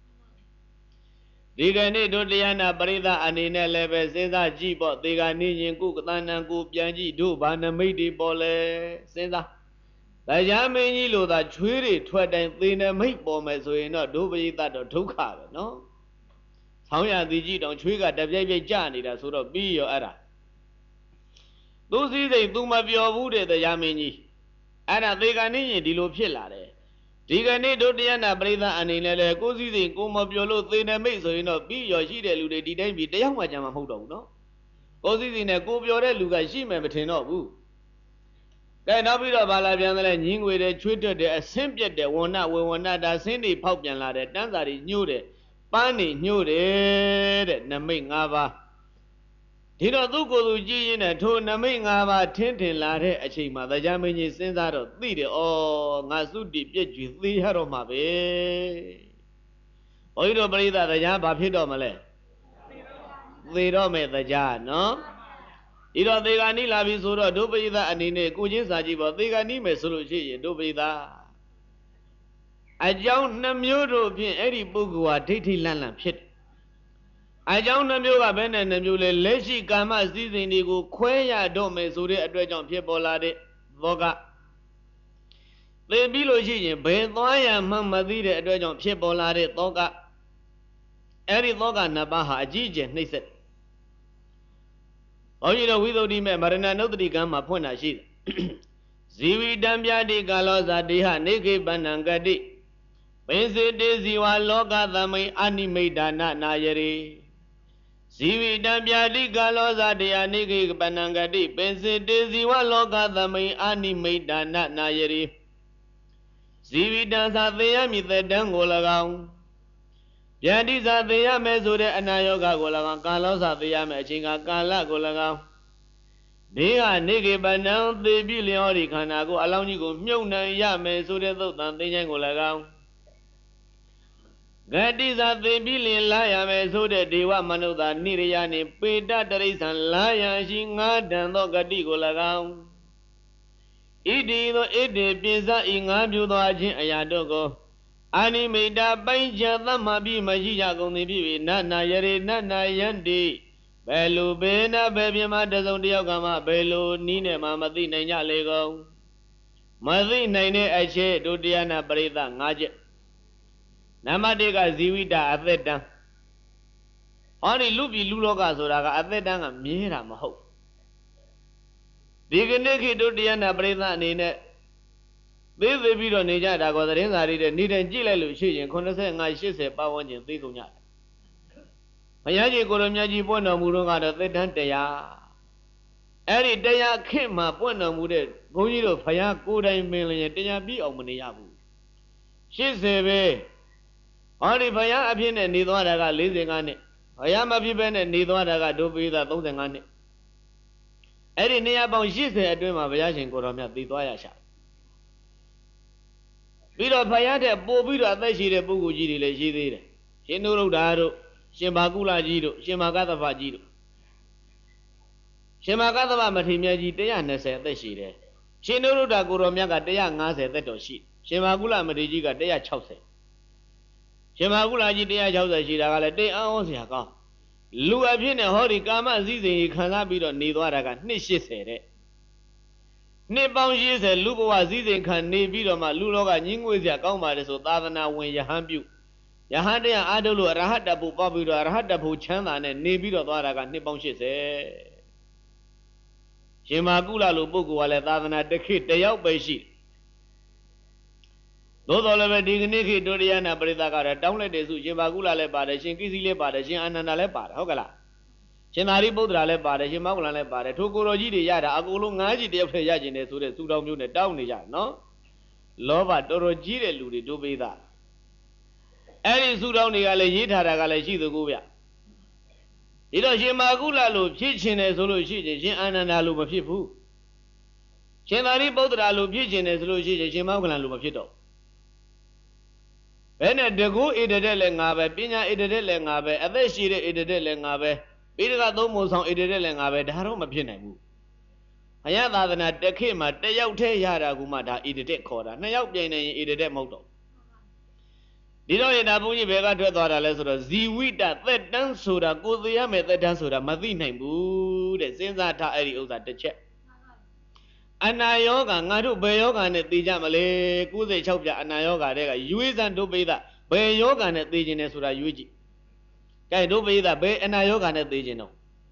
ဒီကနေ့တို့တရားနာပရိသတ်အနေနဲ့လည်းပဲစဉ်းစားကြည့်ပေါ့ဒီကနေ့ရင်ကုကသဏ္ဍာန်ကိုပြန်ကြည့်တို့ဘာနမိတ်တွေပေါ်လဲစဉ်းစားတရားမင်းကြီးလို့သာချွေးတွေထွက်တိုင်းသေနမိတ်ပေါ်မယ်ဆိုရင်တော့ဒုပရိသတ်တော့ဒုက္ခပဲနော်ဆောင်းရသည်ကြီးတောင်ချွေးကတပြိုက်ပြိုက်ကြနေတာဆိုတော့ပြီးရောအဲ့ဒါသူစည်းစိမ်သူမပြောဘူးတဲ့တရားမင်းကြီးအဲ့ဒါသေကနေ့ရင်ဒီလိုဖြစ်လာတယ်ဒီကနေ့တို့တရားနာပရိသတ်အနေနဲ့လည်းကိုစည်းစိမ်ကိုမပြောလို့သေနမိတ်ဆိုရင်တော့ပြီးရောရှိတဲ့လူတွေဒီတိုင်းပြီးတယောက်မှကြမှာမဟုတ်တော့ဘူးနော်ကိုစည်းစိမ်နဲ့ကိုပြောတဲ့လူကရှိမယ်မထင်တော့ဘူးကဲနောက်ပြီးတော့ဗာလာပြန်တယ်ညင်းငွေတယ်ချွေးတွက်တယ်အဆင်းပြက်တယ်ဝဏဝေဝဏဒါဆင်းတွေဖောက်ပြန်လာတယ်တန်းစာတွေညှို့တယ်ပန်းတွေညှို့တယ်တဲ့နမိတ်5ပါးဒီတော့သူ့ကိုယ်သူကြည်ရင်နဲ့ထိုနမိတ်5ပါးထင်းထင်လာတဲ့အချိန်မှာတရားမင်းကြီးစဉ်းစားတော့သိတယ်ဩငါသုတိပြည့်ကျွေသေရတော့မှာပဲဘုန်းကြီးတို့ပရိသတ်တရားဘာဖြစ်တော့မလဲသေတော့မယ်တရားနော်ဒီတော့သေကနိလာပြီဆိုတော့ဒုပရိသအနေနဲ့ကိုချင်းစာကြည့်ပေါ့သေကနိမယ်ဆိုလို့ရှိရင်ဒုပရိသအကြောင်း2မျိုးတို့ဖြင့်အဲ့ဒီပုဂ္ဂိုလ်ဟာဒိဋ္ဌိလန့်လန့်ဖြစ်တယ်အကြောင်း2မျိုးကဘယ်နဲ့2မျိုးလဲလက်ရှိကာမစည်းစိမ်တွေကိုခွဲရတော့မယ်ဆိုတဲ့အတွက်ကြောင့်ဖြစ်ပေါ်လာတဲ့သောကသေပြီးလို့ရှိရင်ဘယ်သွားရမှမသိတဲ့အတွက်ကြောင့်ဖြစ်ပေါ်လာတဲ့သောကအဲ့ဒီသောက2ပါးဟာအကြီးအကျယ်နှိမ့်ဆက်ဘုန်းကြီးတို့ဝိသုဒ္ဓိမေမရဏနုတ္တိကံမှာဖွင့်တာရှိတယ်ဇီဝိတံပြတိကာလောဇာတေဟနေခိပန္နံကတိပင်စေတေဇီဝလောကသမိန်အနိမိတ်ဒါနနာယရေဇီဝိတံပြတိကာလောဇာတေဟနေခိပန္နံကတိပင်စေတေဇီဝလောကသမိန်အနိမိတ်ဒါနနာယရေဇီဝိတံသာသေယမိတတံကို၎င်းဗျာတိသာသေရမယ်ဆိုတဲ့အနာယောဂကို၎င်းကာလောသာသေရမယ်အချိန်ကကာလကို၎င်းဒီကနေကေပနံသေပြီလျောဒီခန္ဓာကိုအလောင်းကြီးကိုမြုပ်နှံရမယ်ဆိုတဲ့သုတ်တန်သိဉ္ဇဉ်ကို၎င်းဂတိသာသေပြီလင်လာရမယ်ဆိုတဲ့ဒေဝမနုဿာနိရယနှင့်ပေတတရိစ္ဆန်လာရရှိငါးတန်သောဂတိကို၎င်းဣတိသောဣတိပိစဤငါးပြုသောအချင်းအရာတို့ကို Animita Baija Mabi Majija Gonibi, Nana Yeri, Nana Yandi, Belu Bena, Baby Mata Zondiagama, Belu, Nina, Mamadi, Naya Lego. Madi Nine Ache, Dodiana Breda, Naja Namadega Ziwita Aveta. Only Lupi Luloga Zoraga Aveta, Mira Maho. Diganeki Dodiana Breda Nina. This will be on Nija, I got the Rinza, need and Gila Lucy, and Condescend, I should say, Power and Tikunya. Mayaji Kolomiaji Bona Murunga, the Tantea. Every day I came up one of Mude, Gojiro, Faya, Kuda, million, Tia be of Muniabu. She said, only Faya Abin and neither I got living on it. I am a people and neither I got to be that something on it. Every near about she said, I do my Vayashin Koromia, the Toyasha. Biro Payate, Bobira, she the Buguji, she did. She no Daro, Shemagula Gido, Shemagata Fagido. Shemagata Matimiaji, the young said that she did. She no Daguromiaga, the young answer that she. Shemagula Mediga, they are Chelsea. Shemagula Gidia Chelsea, she got day on Yaka. Luapin and Hori Kama Zizi, cannot be on Nidwaraga, Nishi said it. Nipon years and Lupo was eating can be on my Luloga, Yingwis, Yakoma, so Tavana when you hand you. Yahandi and Adolu, Rahadabu, Bobby, Rahadabu, Chana, and Nibido Dwaraga, Nipon she said. Shimagula Lubuku, while Tavana, the kid, the out by sheet. Those all of a dignity, Doriana, Britaga, downlet is Shimagula Lebada, Shinkisi Lebada, Shinana Lebada, Hogala. Chenari Bodra Lebada, Shimagula Lebada, Tokoroji Yada, Agulu Naji, the Yajin, to the Sudan unit down the yard, no? Lova, Dorojire Ludi, do be that. Any Sudan, the Alejita, Galashi, the Guvia. You know, Shimagula Lu, Chichin, as Lushi, Anana Lumafifu. Chenari Bodra Lu, Pichin, as Lushi, Shimagula Lumafito. When a degu idele ngabe, Pina idele ngabe, a veshire idele ngabe, Pida domos on idele ngabe, Daroma Pinamu. I am other than a decima, the Yaute Yara Gumata, idete coda, Nayau Jane, idete moto. Did I Nabu Vega to the Lesser Ziwita, that dansuda, good the Yame, the dansuda, Madina, good, the Sensata Arios at the check. Anayoga, Nadu Bayoga and the Jamale, Kuze Chopja, Anayoga, you is and do be that. Bayoga and the Diginesura Yuji. Can do be that Bay Anayoga and the Digino.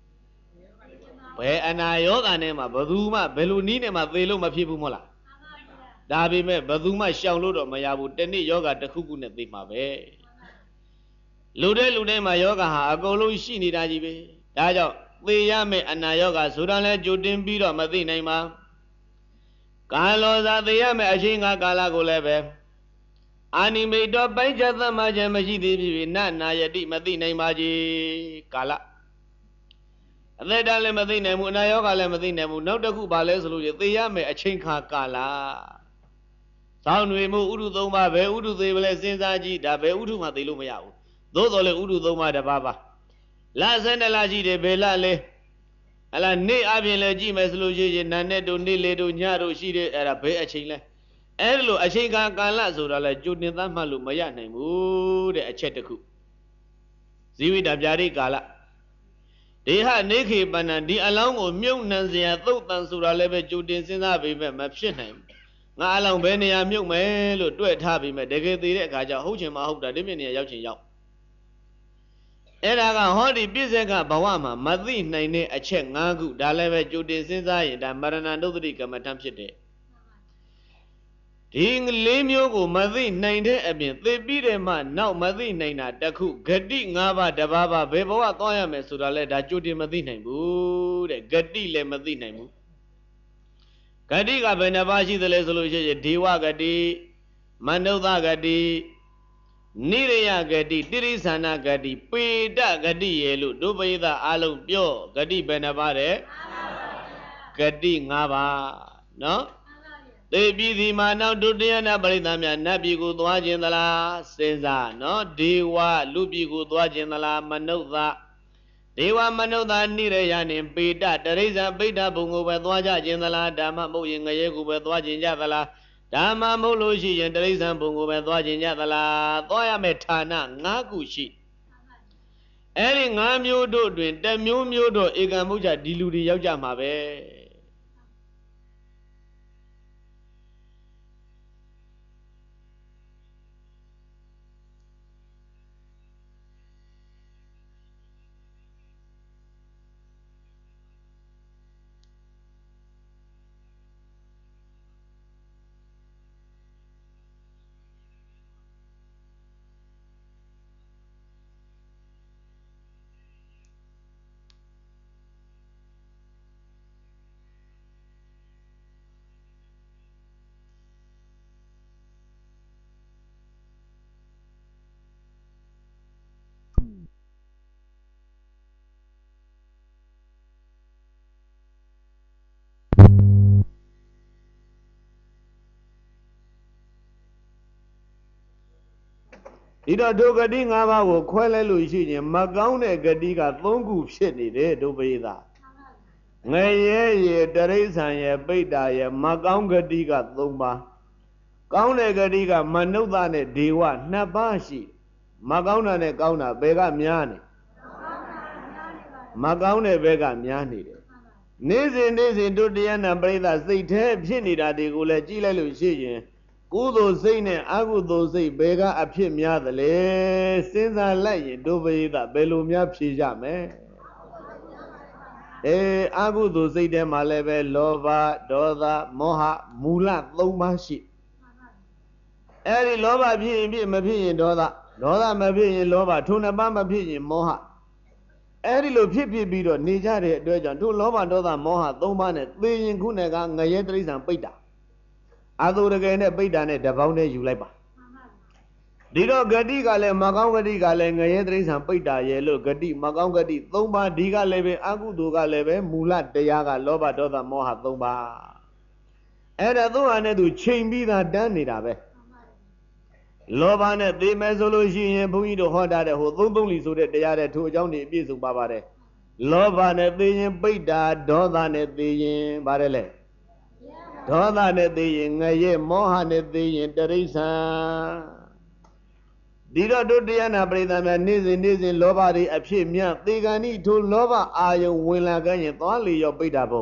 Bay Anayoga Nema, Bazuma, Belunima, Veluma Pibumola. Dabi me, Bazuma, Shaludo, Mayabu, Deni Yoga, the Kukune Dimabe. Lude Ludema Yoga, Agolo Shini Dajibe. Dajo, the Yame Anayoga, Sudane, Judin Bido, Madinema. Carlos at the Yame Ashinga Galago leve. Anime dog by Jatha Maja Maji, Nana Yadi Madina Maji Kala. They dale Madina Munayoga Lemadina, no the Kubales, the Yame Achinka Kala. Sound we move Udu Doma, Udu the Lesenzaji, Dabe Udu Matilumia. Those all Udu Doma de Baba. La Zenalaji de Belale. Ala ne Abilaji Mesloji, Nanedo, Niledo, Nyaro, Shide, and a bay a chile. Elo, a chinga gala, so that Junior Malu Mayane, wood a chetaku. Ziwi Dabjari Gala. They had naked banandi along with Munanzia, thought than Suraleve Judin Sinabi, Mapshinham. Not along Benia Mumelo, do it happy, Medegate the Kaja, Hojima, hope that Dimini Yachin Yao. Eraga Hodi Bizega Bawama, Madi Nine, a check Nagu, Daleve Judin Sinzai, and Marana Dodrika Matamshite. Ding Lemyogo, Madi Nine, they beat a man, now Madi Nina, Daku, Gadi Nava, Dababa, Beboa, Toyame, Sudale, da Judi Madina, Wood, Gadi Le Madina. Gadiga Benabashi, the resolution, Diwa Gadi, Mandoda Gadi. Niria Gadi, Dirisana Gadi, Pida Gadi Yelu, Dubaida Alu Bio, Gadi Benabare, Gadi Nava, no? They be the man now do Diana Barinamia, Nabigu Dwajinala, Senza, no? Diwa, Lubigu Dwajinala, Manoda. Diwa Manoda Nirayan, Pida, Teresa Bida Bungo, Dwaja Jinala, Dama Boying, Yegu, Dwajin Javala. ဒါမှမဟုတ်လို့ရှိရင်တိရစ္ဆာန်ဘုံကိုပဲသွားခြင်းကြသလားသွားရမယ့်ဌာန၅ခုရှိအဲ့ဒီ၅မျိုးတို့တွင်တစ်မျိုးမျိုးတော့ဧကံမုဋ္ဌဒီလူတွေရောက်ကြမှာပဲဒီတော့ဒုဂတိ၅ပါးကိုခွဲလိုက်လို့ရှိရင်မကောင်းတဲ့ဂတိက၃ခုဖြစ်နေတယ်ဒုပရိသငရဲရေတရိစ္ဆာန်ရေပိဋ္ဌာရေမကောင်းဂတိက၃ပါးကောင်းတဲ့ဂတိကမနုဿနဲ့ဒေဝ၂ပါးရှိမကောင်းတာနဲ့ကောင်းတာဘယ်ကများနေမကောင်းတဲ့ဘက်ကများနေတယ်နေ့စဉ်နေ့စဉ်တို့တရားနာပရိသစိတ်แท้ဖြစ်နေတာတွေကိုလည်းကြည့်လိုက်လို့ရှိရင်ကုသိုလ်စိတ်နဲ့အကုသိုလ်စိတ်ဘယ်ကအဖြစ်များသလဲစဉ်းစားလိုက်ရင်ဒုပရိသဘယ်လိုများဖြေကြမလဲအကုသိုလ်စိတ်ထဲမှာလည်းပဲလောဘဒေါသမောဟမူလ၃ပါးရှိအဲ့ဒီလောဘဖြစ်ရင်ဖြစ်မဖြစ်ရင်ဒေါသမဖြစ်ရင်လောဘထိုနှစ်ပါးမဖြစ်ရင်မောဟအဲ့ဒီလိုဖြစ်ပြီးတော့နေကြတဲ့အတွက်ကြောင့်တို့လောဘဒေါသမောဟ၃ပါးနဲ့သိရင်ခုနဲ့ကငရဲတိရစ္ဆာန်ပိဋ္ဌာအာသုတကယ်နဲ့ပိဋ္ဌာနဲ့တပေါင်းနဲ့ယူလိုက်ပါဒီတော့ဂတိကလည်းမကောင်းဂတိကလည်းငရဲတိရစ္ဆာန်ပိဋ္ဌာရဲ့လို့ဂတိမကောင်းဂတိ၃ပါးဒီကလည်းပဲအကုသိုလ်ကလည်းပဲမူလတရားကလောဘဒေါသမောဟ၃ပါးအဲ့ဒါသူ့ဟာနဲ့သူချိန်ပြီးသားတန်းနေတာပဲလောဘနဲ့သိမယ်ဆိုလို့ရှိရင်ဘုန်းကြီးတို့ဟောတာတဲ့ဟိုသုံးလီဆိုတဲ့တရားတဲ့ထိုအကြောင်းတွေအပြည့်စုံပါပါတယ်လောဘနဲ့သိရင်ပိဋ္ဌာဒေါသနဲ့သိရင်ဗါတယ်လေဒေါသနဲ့သိရင်ငရဲမောဟနဲ့သိရင်တရိစ္ဆာန်ဒီတော့တို့တရားနာပရိသတ်များနေ့စဉ်လောဘတွေအဖြစ်မြတ်သေကံဤထိုလောဘအာယုံဝင်လာကြရင်သွားလေရောပိဋ္ဌာဘုံ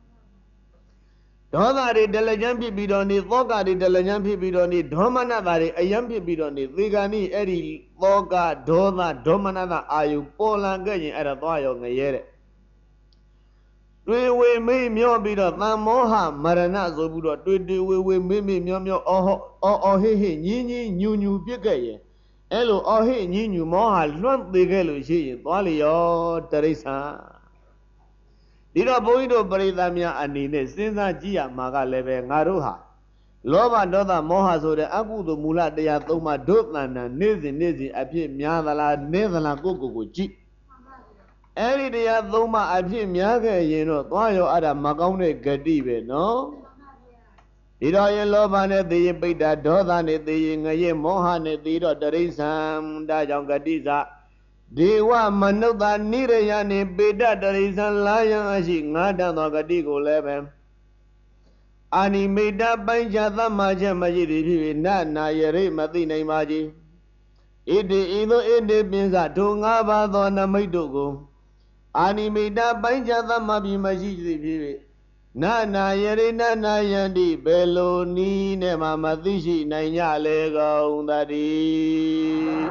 ဒေါသတွေဒလကြမ်းဖြစ်ပြီးတော့နေသောကတွေဒလကြမ်းဖြစ်ပြီးတော့နေဒေါမနတာတွေအယံဖြစ်ပြီးတော့နေသေကံဤအဲ့ဒီသောကဒေါသဒေါမနတာအာယုံပေါ်လာကြရင်အဲ့ဒါသွားရောငရဲတဲ့တွေ့ဝေမေ့မျောပြီးတော့သံမောဟမရဏဆိုပြီးတော့တွေ့ဝေမေ့မျောအော်ဟိညင်းညူညူပြစ်ခဲ့ရင်အဲ့လိုအော်ဟိညင်းညူမောဟလွှမ်းသေးခဲ့လို့ရှိရင်သွားလေရောတရိစ္ဆာန်ဒီတော့ဘုန်းကြီးတို့ပရိသတ်များအနေနဲ့စဉ်းစားကြည့်ရမှာကလည်းပဲငါတို့ဟာလောဘဒေါသမောဟဆိုတဲ့အကုသိုလ်မူလတရား၃ပါးဒုသန္တန်နေ့စဉ်အဖြစ်များသလားနည်းသလားကိုကြည့်အဲ့ဒီတရား၃ပါးအဖြစ်များခဲ့ရင်တော့သွားရောအဲ့ဒါမကောင်းတဲ့ဂတိပဲနော်ဒီတော့ရင်လောဘနဲ့သိရင်ပိဋ္ဌာဒေါသနဲ့သိရင်ငရဲမောဟနဲ့သိတော့တရိစ္ဆာန်ဒါကြောင့်ဂတိစဒေဝမနုဿနိရယနေပေတတရိစ္ဆာန်လာယံအရှိငါးတန်သောဂတိကိုလည်းပဲအာနိမိတပိုင်းခြားသတ်မှတ်ချက်မရှိသည်ဖြစ်၍နာယရိမသိနိုင်ပါကြီးဣတိဤသို့ဣတိပင်စထို၅ပါးသောနမိတ်တို့ကိုအာနိမိတပိုင်းခြားသတ်မှတ်ပြီးမရှိသည်ဖြစ်၍နာယရိနာယန္တိဘယ်လိုနည်းနဲ့မှမသိရှိနိုင်ကြလေကုန်သတည်း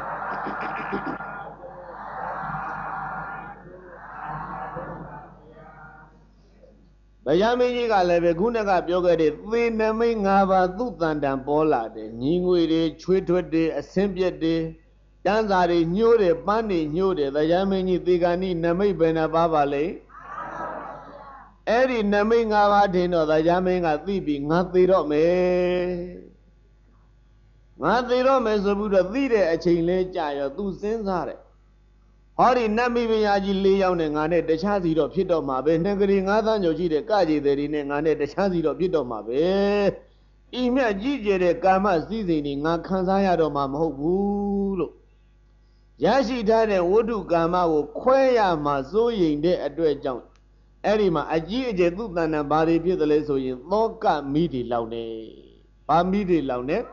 ဗယာမင်းကြီးကလည်းပဲခုနကပြောခဲ့တဲ့သေနမိတ်၅ပါးသူ့တန်တန်ပေါ်လာတယ်ညီငွေတွေချွေးထွတ်တွေအစင်းပြက်တွေတန်းစာတွေညှိုးတယ်ပန်းတွေညှိုးတယ်ဗယာမင်းကြီးသေကံဤနမိတ်ဘယ်နှပါပါလဲအဲ့ဒီနမိတ်၅ပါးထင်တော့ဗယာမင်းကသိပြီးငါသေတော့မယ်ဆိုပြီးတော့သိတဲ့အချိန်လဲကြာရောသူစဉ်းစားတယ်ဟောဒီနတ်မိဖုရားကြီး၄ယောက်နဲ့ငါနဲ့တခြားစီတော့ဖြစ်တော့မှာပဲနှကရီ၅သန်းကျော်ရှိတဲ့ကကြေတယ်ဒီနဲ့ငါနဲ့တခြားစီတော့ဖြစ်တော့မှာပဲဤမြတ်ကြီးကျယ်တဲ့ကာမစည်းစိမ်တွေငါခံစားရတော့မှာမဟုတ်ဘူးလို့ရရှိထားတဲ့ဝိတုကာမကိုခွဲရမှာစိုးရိမ်တဲ့အတွက်ကြောင့်အဲ့ဒီမှာအကြီးအကျယ်သူ့တဏ္ဍာဘာတွေဖြစ်တယ်လဲဆိုရင်သောကမိတွေလောက်နေဘာမိတွေလောင်နေ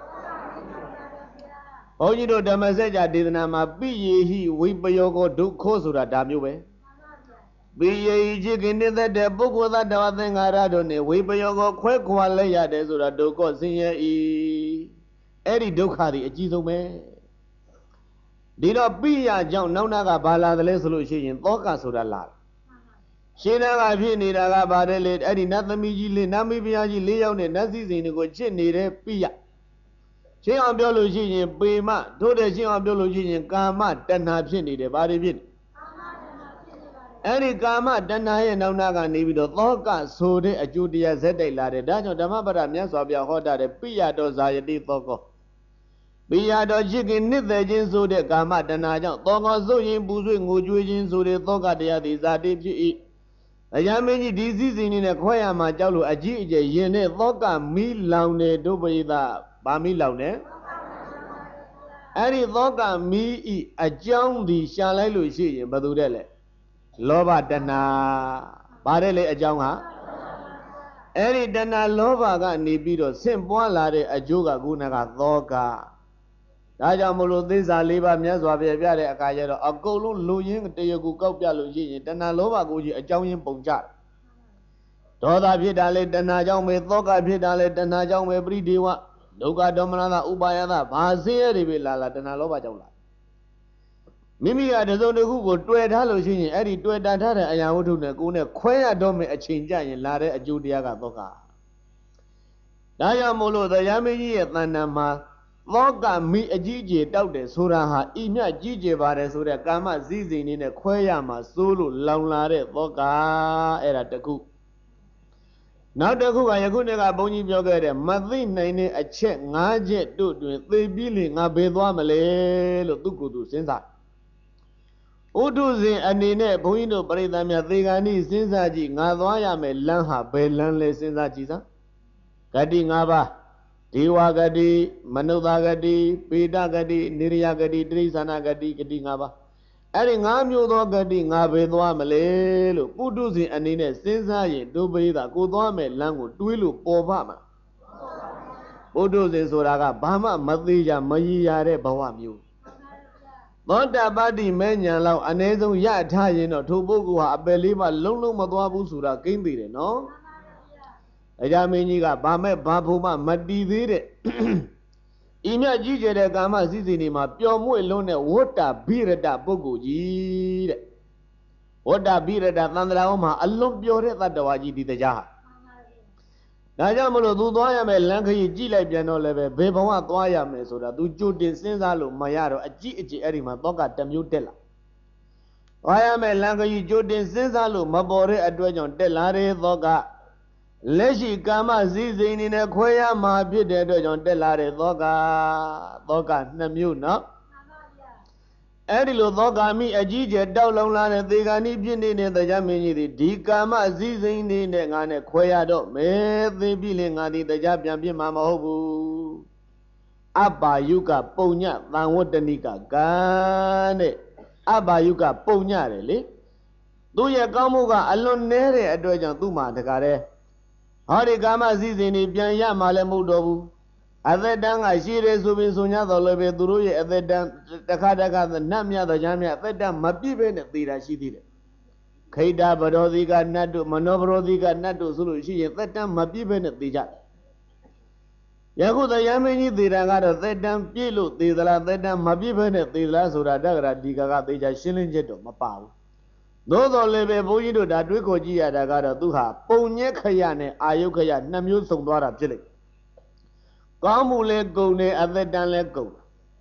ဘုန်းကြီးတို့ဓမ္မစကြာဒေသနာမှာပိယေဟိဝိပယောကောဒုက္ခဆိုတာဒါမျိုးပဲပိယေဟိจิကိနေတဲ့တဲ့ပုဂ္ဂိုလ်သတ္တဝါသင်္ခါရတို့နဲ့ဝိပယောကောခွဲခွာလိုက်ရတယ်ဆိုတာဒုက္ခဆင်းရဲဤအဲ့ဒီဒုက္ခတွေအကြီးဆုံးပဲဒီတော့ပိယကြောင့်နောက်နာကဘာလာတယ်လဲဆိုလို့ရှိရင်သောကဆိုတာလာရှင်းနာကဖြစ်နေတာကပါတယ်လေအဲ့ဒီနတ်သမီးကြီးလေးနတ်မိဖုရားကြီး၄ယောက်နဲ့နတ်စည်းစိမ်တွေကိုချစ်နေတဲ့ပိယရှင်းအောင်ပြောလို့ရှိရင်ပေမထို့တဲ့ရှင်းအောင်ပြောလို့ရှိရင်ကာမတဏှာဖြစ်နေတယ်ဘာတွေဖြစ်နေအဲ့ဒီကာမတဏှာရဲ့နောက်နာကနေပြီးတော့သောကဆိုတဲ့အကျိုးတရားဇက်တိုက်လာတယ်ဒါကြောင့်ဓမ္မပဒမြတ်စွာဘုရားဟောတာတဲ့ပိယတော်ဇာယတိသောကောပိယတော်ချစ်ခင်နှစ်သက်ခြင်းဆိုတဲ့ကာမတဏှာကြောင့်သောကောဆိုရင်ပူဆွေးငိုကြွေးခြင်းဆိုတဲ့သောကတရားသည်ဇာတိဖြစ်၏အရာမင်းကြီးဒီစည်းစိမ်နဲ့ခွဲရမှာကြောက်လို့အကြီးအကျယ်ရင်နဲ့သောကမီးလောင်တဲ့ဒုပရိသဗာမီးလောင်တဲ့အဲ့ဒီသောကမီးဤအကြောင်းဒီရှာလိုက်လို့ရှိရင်ဘယ်သူတဲ့လဲလောဘတဏှာဘာတဲ့လဲအကြောင်းဟာအဲ့ဒီတဏှာလောဘကနေပြီးတော့ဆင့်ပွားလာတဲ့အကျိုးကခုနကသောကဒါကြောင့်မလို့သစ္စာ၄ပါးမြတ်စွာဘုရားပြတဲ့အခါကျတော့အကုန်လုံးလူရင်းတရားကိုကောက်ပြလို့ရှိရင်တဏှာလောဘကိုကြီးအကြောင်းရင်းပုံကြတယ်ဒေါသဖြစ်တာလေတဏှာကြောင့်ပဲသောကဖြစ်တာလေတဏှာကြောင့်ပဲပရိဒေဝဒုက္ခဒေါမနတာဥပါယတာဘာဆင်းရဲတွေပဲလာတဏှာလောဘကြောင့်လာမိမိကတစုံတစ်ခုကိုတွေ့ထားလို့ရှိရင်အဲ့ဒီတွေ့တာထားတဲ့အရာဝတ္ထုနဲ့ကိုယ်နဲ့ခွဲရတော့မယ်အချိန်ကြရင်လာတဲ့အကျိုးတရားကသောကဒါကြောင့်မို့လို့တရားမင်းကြီးရဲ့တဏ္ဍာမှာသောကမိအကြီးကျယ်တောက်တယ်ဆိုတာဟာဤမြကြီးကျယ်ပါတယ်ဆိုတဲ့ကာမစည်းစိမ်နေနဲ့ခွဲရမှာစိုးလို့လောင်လာတဲ့သောကအဲ့ဒါတခုနောက်တစ်ခုကယခုနေ့ကဘုန်းကြီးပြောခဲ့တဲ့မသိနိုင်တဲ့အချက်၅ချက်တို့တွင်သေပြီးလေငါဘယ်သွားမလဲလို့သူ့ကိုယ်သူစဉ်းစားဥဒုဇင်အနေနဲ့ဘုန်းကြီးတို့ပရိသတ်များသေဂာနိစဉ်းစားကြည့်ငါသွားရမယ်လမ်းဟာဘယ်လမ်းလဲစဉ်းစားကြည့်စမ်းဂတိ၅ပါးဒေဝဂတိမနုဿဂတိပေတဂတိနိရိယဂတိတိရိစ္ဆာနဂတိဂတိ၅ပါးအဲ့ဒီ၅မျိုးသောဂတိငါဘယ်သွားမလဲလို့ပုထုဇဉ်အနေနဲ့စဉ်းစားရင်ဒုပရိသကိုသွားမယ်လမ်းကိုတွေးလို့ပေါ်ပါမှာပုထုဇဉ်ဆိုတာကဘာမှမသေးကြမရည်ရတဲ့ဘဝမျိုးသောတာပတ္တိမဲ့ညာလောက်အ ਨੇ ဆုံးရထားရင်တော့ထိုပုဂ္ဂိုလ်ဟာအပယ်လေးပါလုံးလုံးမသွားဘူးဆိုတာကိန်းသေးတယ်နော်အရာမင်းကြီးကဘာမဲ့ဘာဖို့မှမတီးသေးတဲ့ဤမြကြီးကျယ်တဲ့ကာမစည်းစိမ်တွေမှာပျော်မွေ့လုံးတဲ့ဝတ္တဘိရတပုဂ္ဂိုလ်ကြီးတဲ့ဝတ္တဘိရတသန္တရာဝမှာအလွန်ပျော်တဲ့တတ္တဝါကြီးဒီတရားဟာဒါကြောင့်မလို့သူသွားရမယ်လမ်းခရီးကြည့်လိုက်ပြန်တော့လည်းပဲဘယ်ဘဝသွားရမယ်ဆိုတာသူကြိုတင်စဉ်းစားလို့မရတော့အကြည့်အကြည့်အဲ့ဒီမှာသောကတစ်မျိုးတက်လာသွားရမယ်လမ်းခရီးကြိုတင်စဉ်းစားလို့မပေါ်တဲ့အတွက်ကြောင့်တက်လာတဲ့သောကလက်ရှိကာမစည်းစိမ်နေနဲ့ခွဲရမှာဖြစ်တဲ့အတွက်ကြောင့်တက်လာတဲ့သောကနှစ်မျိုးနော်အဲ့ဒီလိုသောကာမိအကြီးကျယ်တောက်လုံလာတဲ့သေဂာနိဖြစ်နေတဲ့တရားမင်းကြီးဒီကာမစည်းစိမ်နေနဲ့ငါနဲ့ခွဲရတော့မယ်သိပြီလေငါဒီတရားပြန်ပြမှာမဟုတ်ဘူးအပ္ပါယုကပုံညသံဝတ္တနိကကံတဲ့အပ္ပါယုကပုံညတယ်လေသူရဲ့ကောင်းမှုကအလွန်နည်းတဲ့အတွက်ကြောင့်သူ့မှာတကားတဲ့ဟောဒီကာမစည်းစိမ်နေပြန်ရမှာလည်းမဟုတ်တော့ဘူးအသက်တန်းကရှိတယ်ဆိုပြီးဆိုညတော့လည်းပဲသူတို့ရဲ့အသက်တန်းတခါနတ်မြတ်တော်ကြားမြတ်အသက်တန်းမပြည့်ပဲနဲ့သေတာရှိသေးတယ်ခိတ္တဗရောဓိကနတ်တို့မနောဗရောဓိကနတ်တို့ဆိုလို့ရှိရင်သက်တန်းမပြည့်ပဲနဲ့သေကြတယ်ယခုတရားမင်းကြီးသေတာကတော့သက်တန်းပြည့်လို့သေသလားသက်တန်းမပြည့်ပဲနဲ့သေသလားဆိုတာတက္ကရာဒီကသေချာရှင်းလင်းချက်တော့မပါဘူးသို့တော်လည်းပဲဘုန်းကြီးတို့ဒါတွေးခေါ်ကြည့်ရတာကတော့သူဟာပုံညက်ခရနဲ့အာယုခရနှစ်မျိုးစုံသွားတာဖြစ်လိမ့်ကောင်းမှုလဲကုန်တယ်အသက်တန်းလဲကုန်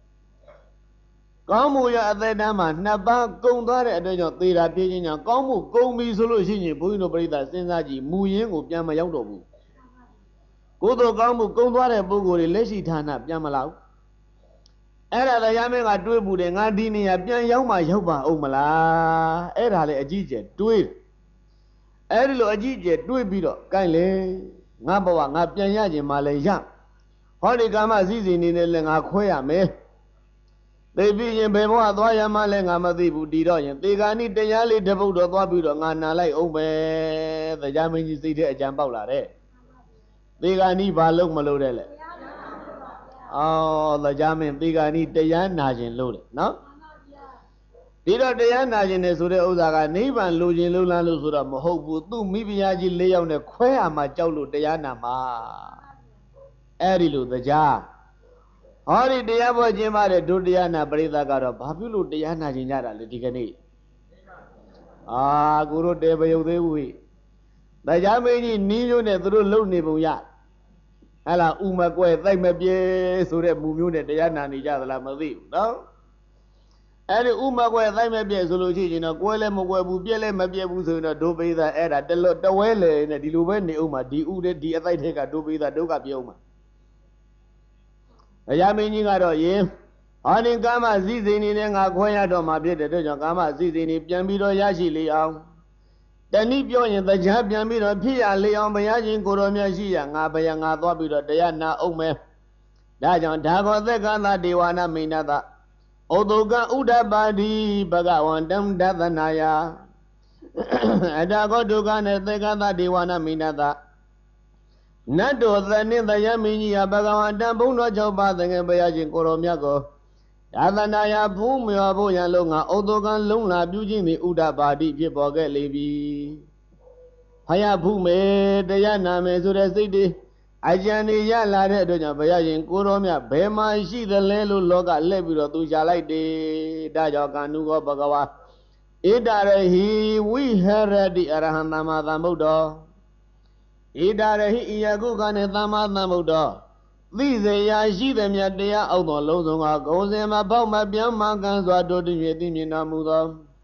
ကောင်းမှုရအသက်တန်းမှာနှစ်ပါးကုန်သွားတဲ့အတွက်ကြောင့်သေတာပြင်းချင်းကြောင့်ကောင်းမှုကုန်ပြီဆိုလို့ရှိရင်ဘုန်းကြီးတို့ပြိဿစဉ်းစားကြည့်မူရင်းကိုပြန်မရောက်တော့ဘူးကိုယ်တော်ကောင်းမှုကုန်သွားတဲ့ပုဂ္ဂိုလ်တွေလက်ရှိဌာနပြန်မလာဘူးအဲ့ဒါတရားမင်းကတွေးမှုတယ်ငါဒီနေရာပြန်ရောက်မှရောက်ပါအောင်မလားအဲ့ဒါလေအကြီးကျယ်တွေးအဲ့ဒီလိုအကြီးကျယ်တွေးပြီးတော့ကိုင်းလေငါဘဝငါပြန်ရခြင်းမလဲရဟောဒီကာမစည်းစိမ်နေနဲ့လည်းငါခွဲရမယ်သိပြီးရင်ဘယ်ဘဝသွားရမှလဲငါမသိဘူးဒီတော့ရင်သေဂာနိတရားလေးတစ်ပုဒ်တော့သွားပြီးတော့ငါနာလိုက်အောင်ပဲတရားမင်းကြီးစိတ်ထဲအကြံပေါက်လာတဲ့သေဂာနိဘာလို့မလို့တဲ့လဲတရားမင်းဒီကနေ့တရားနာခြင်းလို့လေနော်ဒီတော့တရားနာခြင်းနဲ့ဆိုတဲ့ဥစ္စာကနိဗ္ဗာန်လိုခြင်းလို့လားလို့ဆိုတော့မဟုတ်ဘူးသူ့မိဖုရားကြီး၄ယောက်နဲ့ခွဲရမှာကြောက်လို့တရားနာမှာအဲ့ဒီလိုတရားဟောဒီတရားပေါ်ခြင်းပါတဲ့ဒုတရားနာပရိသတ်ကတော့ဘာဖြစ်လို့တရားနာခြင်းကြတာလဲဒီကနေ့ကိုတို့တေပယုတ်သေးဘူးဟိတရားမင်းကြီးနီးမျိုးနဲ့သူတို့လုံနေပုံရဟဲ့လားဥမကွဲတိုက်မပြေဆိုတဲ့မူမျိုးနဲ့တရားနာနေကြသလားမသိဘူးနော်အဲ့ဒီဥမကွဲတိုက်မပြေဆိုလို့ရှိရင်တော့ကွဲလည်းမကွဲဘူးပြက်လည်းမပြက်ဘူးဆိုရင်တော့ဒုပိသအဲ့ဒါတဝဲလေနဲ့ဒီလိုပဲနေအောင်မှာဒီဥတဲ့ဒီအတိုက်ထက်ကဒုပိသဒုက္ခပြုံးမှာတရားမင်းကြီးကတော့ယင်အာနိကာမစည်းစိမ်နေနဲ့ငါခွဲရတော့မှာဖြစ်တဲ့အတွက်ကြောင့်ကာမစည်းစိမ်နေပြန်ပြီးတော့ရရှိလေအောင်တဏှိပြောရင်တရားပြန်ပြီးတော့ဖြစ်ရလေအောင်ဘုရားရှင်ကိုတော်မြတ်ရှိရငါဘုရားငါသွားပြီးတော့တရားနာအောင်မယ်ဒါကြောင့်ဒါခောသက္ကသဒေဝနာမိဏတဩတုကဥဒ္ဓပါတိဘဂဝန္တံဒသနာယအတကောဒုက္ခနဲ့သက္ကသဒေဝနာမိဏတနတ်တော်သနှင့်တရားမင်းကြီးဟာဘဂဝန္တံဘုံတော်၆ပါးသခင်ဘုရားရှင်ကိုတော်မြတ်ကိုဒါသနာယဘုံမြော်ဖို့ရန်လုံးငါဩတုကလုံးလာပြုခြင်းသည်ဥဒ္ဓပါတိဖြစ်ပေါ်ခဲ့လေပြီဖယားဖူးမေတရားနာမယ်ဆိုတဲ့စိတ်တွေအကြံနေရလာတဲ့အတွက်ကြောင့်ဘုရားရှင်ကိုတော်မြတ်ဘယ်မှာရှိသလဲလို့လောကလှည့်ပြီးတော့သူရှာလိုက်တယ်ဒါကြောင့်ကာနုကောဘဂဝါဣတရဟိဝိဟရတိအရဟံသမ္မာသမ္ဗုဒ္ဓောဣတရဟိဤယခုကနဲ့သမ္မာသမ္ဗုဒ္ဓောသိစေရာရှိသည်မြတ်တရားအောက်တော်လုံးစုံကဂုံစင်မပေါက်မပြောင်းမကန်းစွာတို့တည်းသိမြင်တော်မူသော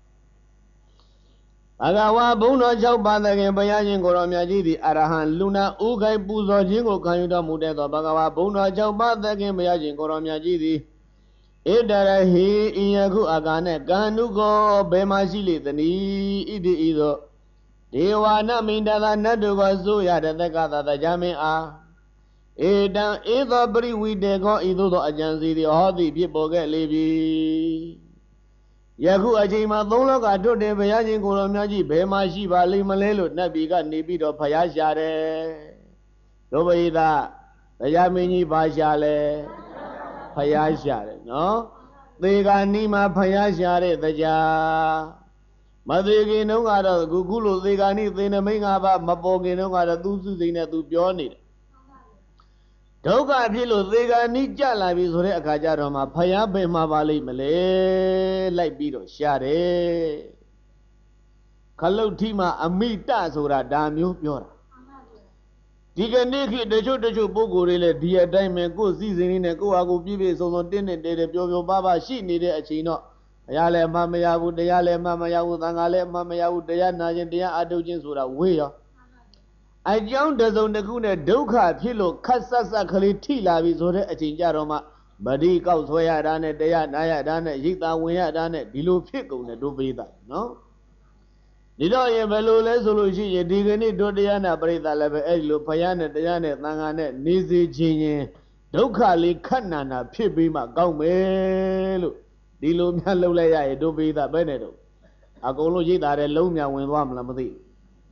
ဘဂဝါဘုံတော်၆ပါးသခင်ဘုရားရှင်ကိုတော်မြတ်ကြီးသည်အရဟံလူနာဥခိုင်ပူဇော်ခြင်းကိုခံယူတော်မူတဲ့သောဘဂဝါဘုံတော်၆ပါးသခင်ဘုရားရှင်ကိုတော်မြတ်ကြီးသည်ဣတရဟိဤယခုအာကာနဲ့ကာနုကောဘယ်မှာရှိလေသနည်းဣတိဤသို့ဒေဝနာမိန္ဒသာနတ်တို့ကိုဆိုရတဲ့သက္ကသတရားမင်းအားဧတံဧသောပရိဝိတေကောဤသို့သောအကြံစီသည်ဟောသည်ဖြစ်ပေါ်ခဲ့လေပြီယခုအချိန်မှာသုံးလောကတွတ်တယ်ဘုရားရှင်ကိုယ်တော်မြတ်ကြီးဘယ်မှာရှိပါလိမ့်မလဲလို့နတ်ပြည်ကနေပြီးတော့ဖျားရှာတယ်ဒုဗိဒတရားမင်းကြီးဘာရှာလဲဖျားရှာတယ်နော်သေကနီးမှာဖျားရှာတဲ့တရားမသေးခင်တုန်းကတော့ခုလိုသေကနီးသေနမိန်၅ပါးမပေါ်ခင်တုန်းကတော့သူစုစိမ့်နဲ့သူပြောနေတယ်ဒုက္ခဖြစ်လို့သေကနီးကြလာပြီဆိုတဲ့အခါကျတော့မှဖယားပင်မှာပါလိမ့်မလဲလိုက်ပြီးတော့ရှာတယ်ခလုတ်ထီမှာအမိတဆိုတာဒါမျိုးပြောတာဒီကနေ့ခေတ်တချို့ပုဂ္ဂိုလ်တွေလည်းဒီအတိုင်းပဲကိုယ်စည်းစိမ်လေးနဲ့ကိုယ့်ဟာကိုယ်ပြည့်ပြည့်စုံစုံတင်းတင်းတဲပျော်ပျော်ပါပါရှိနေတဲ့အချိန်တော့ဘုရားလည်းအမှန်မရဘူးတရားလည်းအမှန်မရဘူးသံဃာလည်းအမှန်မရဘူးတရားနာခြင်းတရားအထုတ်ခြင်းဆိုတာဝေးရောအကြောင်းတစုံတစ်ခုနဲ့ဒုက္ခဖြစ်လို့ခတ်ဆက်ဆက်ကလေးထိလာပြီဆိုတဲ့အချိန်ကြတော့မှဗတိကောက်ဆွဲရတာနဲ့တရားနာရတာနဲ့ရိတ်တာဝင်ရတာနဲ့ဒီလိုဖြစ်ကုန်တယ်တို့ပိသနော်ဒီတော့ရင်ဘယ်လိုလဲဆိုလို့ရှိရင်ဒီကနေ့တို့တရားနာပရိသတ်လည်းပဲအဲ့ဒီလိုဘုရားနဲ့တရားနဲ့သံဃာနဲ့နေစေခြင်းရင်ဒုက္ခလေးခတ်နာနာဖြစ်ပြီးမှကောင်းမယ်လို့ဒီလိုများလှုပ်လိုက်ရရင်တို့ပိသပဲနဲ့တော့အကုန်လုံးရိတ်တာတဲ့လုံးမြဝင်သွားမလားမသိဘူး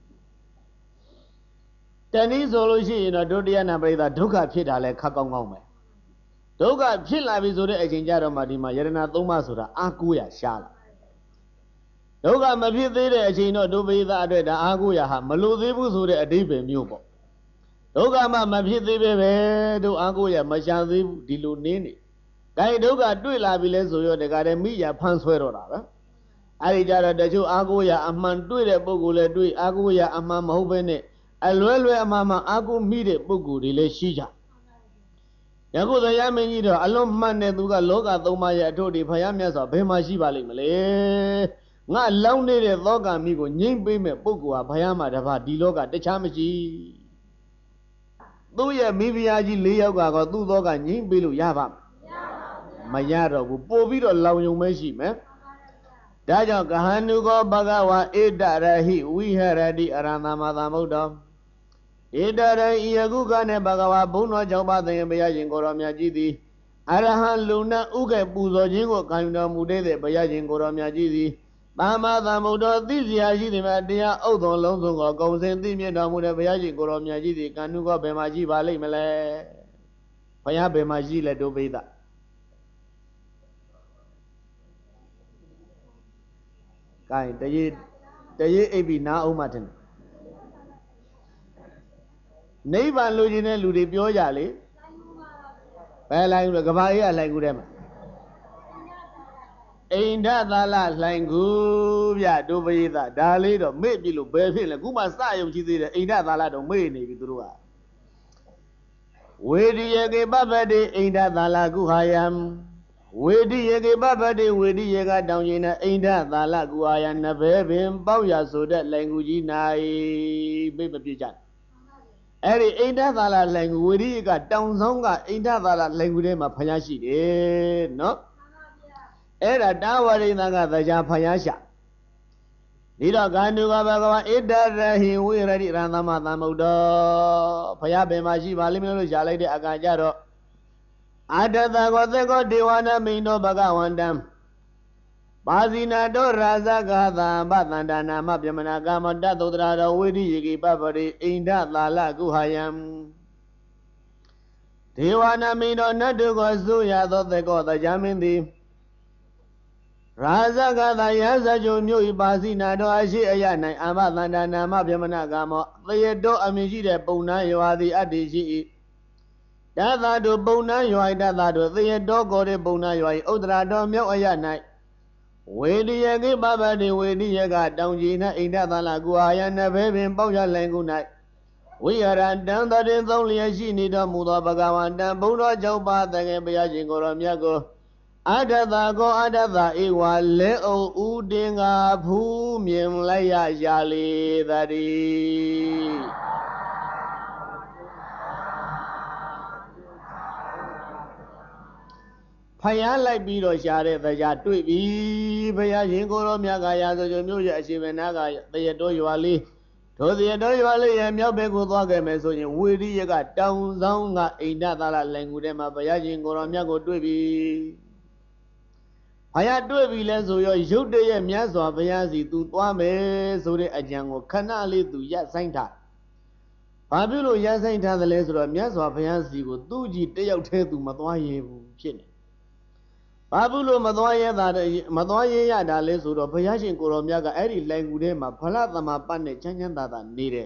တနည်းဆိုလို့ရှိရင်တော့ဒုတိယနာပရိသဒုက္ခဖြစ်တာလဲခက်ကောင်းကောင်းပဲဒုက္ခဖြစ်လာပြီဆိုတဲ့အချိန်ကြတော့မှဒီမှာယရဏသုံးပါးဆိုတာအာကိုးရရှားလာဒုက္ခမဖြစ်သေးတဲ့အချိန်တော့ဒုပိသအတွက်ဒါအာကိုးရဟာမလို့သေးဘူးဆိုတဲ့အဓိပ္ပာယ်မျိုးပေါ့ဒုက္ခမှမဖြစ်သေးပဲတို့အာကိုးရမရှားသေးဘူးဒီလိုနင်းနေဒါဒုက္ခတွေ့လာပြီလဲဆိုရောတခါတည်းမိရဖမ်းဆွဲတော့တာပဲအဲဒီကြတော့တချို့အာကိုးရအမှန်တွေ့တဲ့ပုဂ္ဂိုလ်လည်းတွေ့အာကိုးရအမှန်မဟုတ်ဘဲနဲ့အလွဲလွဲအမှန်မှအာကိုမိတဲ့ပုဂ္ဂိုလ်တွေလည်းရှိကြယခုတရားမင်းကြီးတော့အလွန်မှန်တဲ့သူကလောကသုံးပါးရဲ့အထုတ်တွေဖယားမြတ်စွာဘယ်မှာရှိပါလိမ့်မလဲငါလောင်းနေတဲ့သောကမိကိုငြိမ့်ပေးမဲ့ပုဂ္ဂိုလ်ဟာဘယားမှာတပါဒီလောကတခြားမရှိသူ့ရဲ့မိဖုရားကြီး၄ယောက်ကတော့သူ့သောကငြိမ့်ပေးလို့ရပါမရတော့ဘူးပို့ပြီးတော့လောင်ယုံမဲရှိမယ်ဒါကြောင့်ကဟန္နုကောဘဂဝါဧတရဟိဝိဟရတိအရဟံသမ္မာသမ္ဗုဒ္ဓောဧတရဟိယခုကနဲ့ဘဂဝါဘုံတော်၆ပါးသခင်ဘုရားရှင်ကိုတော်မြတ်ကြီးသည်အရဟံလူနာဥက္ကပူဇော်ခြင်းကိုခံယူတော်မူတဲ့ဘုရားရှင်ကိုတော်မြတ်ကြီးသည်သမ္မာသမ္ဗုဒ္ဓောသိစရာရှိသည်မှာတရားဥဒ္ဓောလုံးစုံကိုဂုံစင်သိမြင်တော်မူတဲ့ဘုရားရှင်ကိုတော်မြတ်ကြီးသည်ကန္နုကောဘယ်မှာရှိပါလိမ့်မလဲ Phaya Bemaji let obey that. Kind, the ye abi na umatin. Neighbor Lugina Ludi Biojali. Well, I look about here like them. Ain't that like good? Yeah, do be that. Dali, or maybe look baby, like Guma style, which is ain't that a lot of way, maybe through. Where do you get Babadi? Ain't that a la Guhayam? Where do you get Babadi? Where do you got down in ain't that a la Guhayan? Never been Bowya so that language in I baby pigeon. Every ain't that a la language, where do you got down zonga? Ain't that a la language, my Payashi, no? Era Dawari Naga the Japayasha. Nida Ganduga Bagawa, Ida, he will ready Ranama Namudo, Payabe Maji, Malimino Jalade Agajaro. Ada the Gotego Diwana Mino Bagawandam. Bazina do Razagada, Batandana, Mabiamanagama, Dadodra, Widi Yigi Babadi, Inda Lala Guhayam. Diwana Mino Nadugo Zuya, though they got the Jamindi. Razagada Yazajo Mui Bazina do Ashi Ayana, Amatandana, Mabiamanagama, they do Amiji Bona, you are the Adiji. Dada do Bona, you are Dada do, they do go to Bona, you are Odra do Mio Ayana. Where do you get Babadi, where do you got down Gina, Inda Lagua, and a baby in Boya Languna? We are down that is only a genie, the Muda Bagawan, and Buddha Joba, the Gambiaji Goramiago. Adada, Iwa, Leo Udinga, Pumim Laya Jali, that is. Paya like Bido Share, the Yatui, Paya Jingoro Miagaya, the Muja Shivenaga, the Yadoyali, to the Yadoyali and Yabego Dogame, so you would got down Zonga in that language, Paya Jingoro Miago Dubi. Paya Dubi, Leso, your Jude, Miazo, Payazi, to Tuame, so the Ajango, Canali to Yasainta. Pabulo Yasainta, the Leso, Miazo, Payazi, would do G. to Matwaye Chin. Babulo Madoye Yada Leso, Payashin Koromiaga, Eri Langudema, Palatama Pane, Chanyanda needed.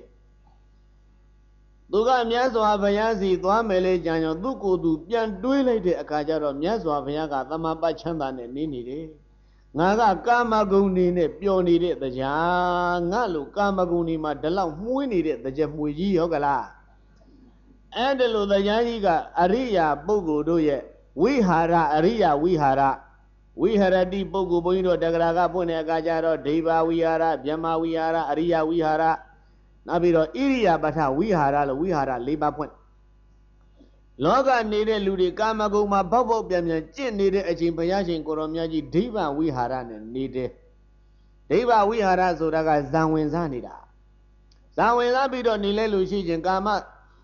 Duga Miazo Avayazi, Duamele Jano, Duku, do Pian Duilate, Akajaro, Miazo Avayaga, Tamapa Chandan, and Nini. Naga Kamaguni, Pioni, the Jan, Nalu, Kamaguni, Madela, Muini, the Jemuji Ogala. Andelo, the Yaniga, Aria, Bogo, do ye. We hara Aria, we hara deep Bogo Boino, Dagraga, Bonegajaro, Deva, we hara, Yama, we hara, Aria, we hara, Nabiro, Iria, but we hara, Liba Point. Loga needed Ludi Kamaguma, Bobo, Biam, Chin needed a Chimpayashi, Koromiaji, Deva, we hara, and needed Deva, we hara, Zodaga, Zawin Zanida. Zawin Labido, Nilelu, Shijin Kama.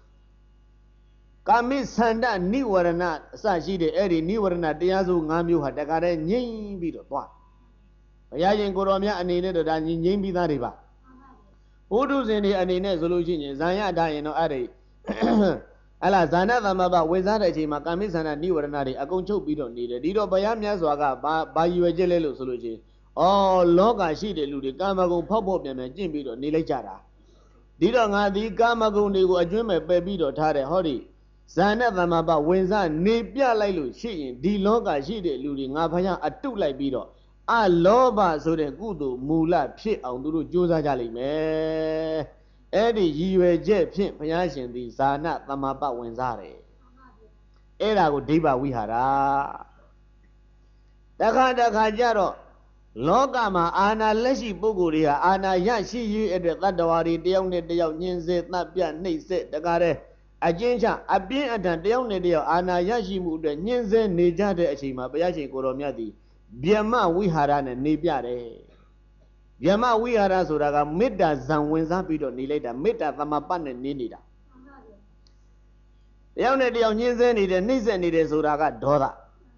Kami Sanda, ni were not, Sashi, the Eddie, ni were not, the Yazu Namu had a gare, Yin be the one. Yajin Goromia and needed a Yin be the river. Who does any solution? Zaya dying or Ade. Ala Zana Maba, without a Makami Sana, ni were not, a concho be don't need a Dido Bayamia Swaga, by you a jello solution. Oh, Loga, she the Ludi, Gamago, Pop up them and Jimmy, Nilejara. Dido Nadi, Gamago, they were a dream of baby or Tare Hori. Zana Maba, Winza, Nipia Lailu, she, D Loga, she did Ludi, Napaya, a two like Bido. A loba so the good Mula Pit on Duru Josa Jali me. Eddie, you a jet pin, Payashin, the Zana Maba Wenzare. Era go diva we hara. Daka Jaro. Logama, Anna Leshi Buguria, Anna Yashi, you at the Ladawari, the only day of Ninze, Napia, Nise, the Gare. Ajenja, a being at the only day of Anna Yashi Muda, Ninze, Nijade Ashima, Bayashi Koromiadi, Biama we haran and Nibiare. Biama we hara Suraga, Mida Zan Wenzapido, Nileda, Mita Tamapan and Ninida. The only day of Ninze, Nida, Nise, Nida Suraga, Dora.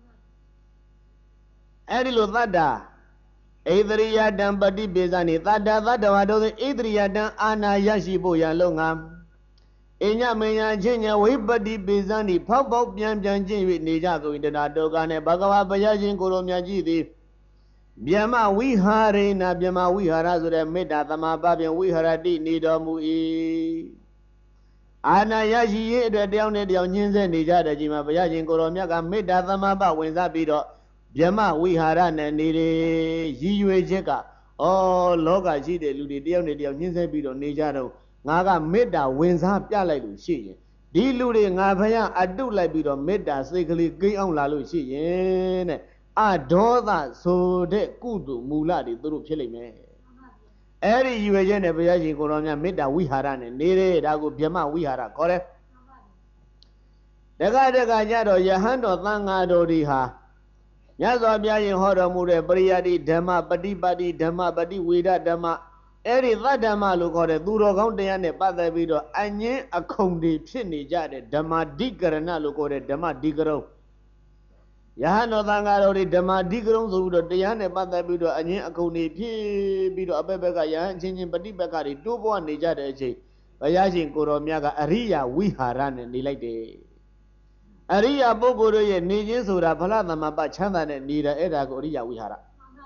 Adilo Vada. Adria dan badi bezani tada wado Adria dan ana yashi boya longam ညမညာချင်းညာဝိပတိပိစံဒီဖောက်ဖောက်ပြန်ပြန်ချင်း၍နေကြဆိုရင်တဏှာဒုက္ခနဲ့ဘဂဝါဘုရားရှင်ကိုယ်တော်မြတ်ကြီးသည်ဗျမဝိဟာရေနဗျမဝိဟာရဆိုတဲ့မေတ္တာသမဘာဖြင့်ဝိဟာရတိနေတော်မူ၏အာနာယရှိရေးအတွက်တယောက်နဲ့တယောက်ညှင်းဆဲနေကြတဲ့ချိန်မှာဘုရားရှင်ကိုယ်တော်မြတ်ကမေတ္တာသမဘာဝင်စားပြီးတော့ဗျမဝိဟာရနဲ့နေတယ်ရည်ရွယ်ချက်ကလောကရှိတဲ့လူတွေတယောက်နဲ့တယောက်ညှင်းဆဲပြီးတော့နေကြတော့ငါကမေတ္တာဝင်စားပြလိုက်လို့ရှိရင်ဒီလူတွေငါဘုရားအတုလိုက်ပြီးတော့မေတ္တာစိတ်ကလေးကိန်းအောင်လာလို့ရှိရင်တဲ့အဒေါသဆိုတဲ့ကုသိုလ်မူလတွေသူတို့ဖြစ်လိမ့်မယ်အဲ့ဒီရွယ်ချက်နဲ့ဘုရားရှင်ကိုယ်တော်များမေတ္တာဝိဟာရနဲ့နေတယ်ဒါကိုဗျမဝိဟာရခေါ်တယ်တက္ကကြတော့ယဟန်တော်သံဃာတော်တွေဟာမြတ်စွာဘုရားရှင်ဟောတော်မူတဲ့ပရိယတ္တိဓမ္မပฏิပတ်တိဓမ္မပฏิဝေဒဓမ္မအဲ့ဒီသတ္တမလို့ခေါ်တဲ့သူတော်ကောင်းတရားနဲ့ပတ်သက်ပြီးတော့အငင်းအခုံတွေဖြစ်နေကြတဲ့ဓမ္မဓိကရဏလို့ခေါ်တဲ့ဓမ္မဓိကရုံယဟန်တော်သံဃာတော်တွေဓမ္မဓိကရုံဆိုပြီးတော့တရားနဲ့ပတ်သက်ပြီးတော့အငင်းအခုံတွေဖြစ်ပြီးတော့အဘက်ဘက်ကယဟန်အချင်းချင်းပฏิပတ်ကတွေတိုးပွားနေကြတဲ့အချိန်ဘုရားရှင်ကိုယ်တော်မြတ်ကအရိယာဝိဟာရနဲ့နေလိုက်တယ်အရိယာပုဂ္ဂိုလ်တို့ရဲ့နေခြင်းဆိုတာဖလားသမပချမ်းသာနဲ့နေတဲ့အဲ့ဒါကိုအရိယာဝိဟာရ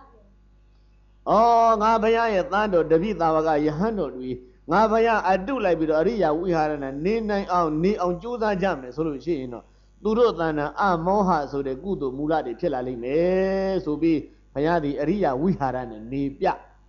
ငါဘုရားရဲ့သံတော်တပိသာဝကယဟန်တော်တွေငါဘုရားအတုလိုက်ပြီးတော့အရိယာဝိဟာရနဲ့နေနိုင်အောင်နေအောင်ကြိုးစားကြမယ်ဆိုလို့ရှိရင်တော့သူတို့တဏ္ဍအမောဟဆိုတဲ့ကုသိုလ်မူလတွေဖြစ်လာလိမ့်မယ်ဆိုပြီးဘုရားဒီအရိယာဝိဟာရနဲ့နေပြ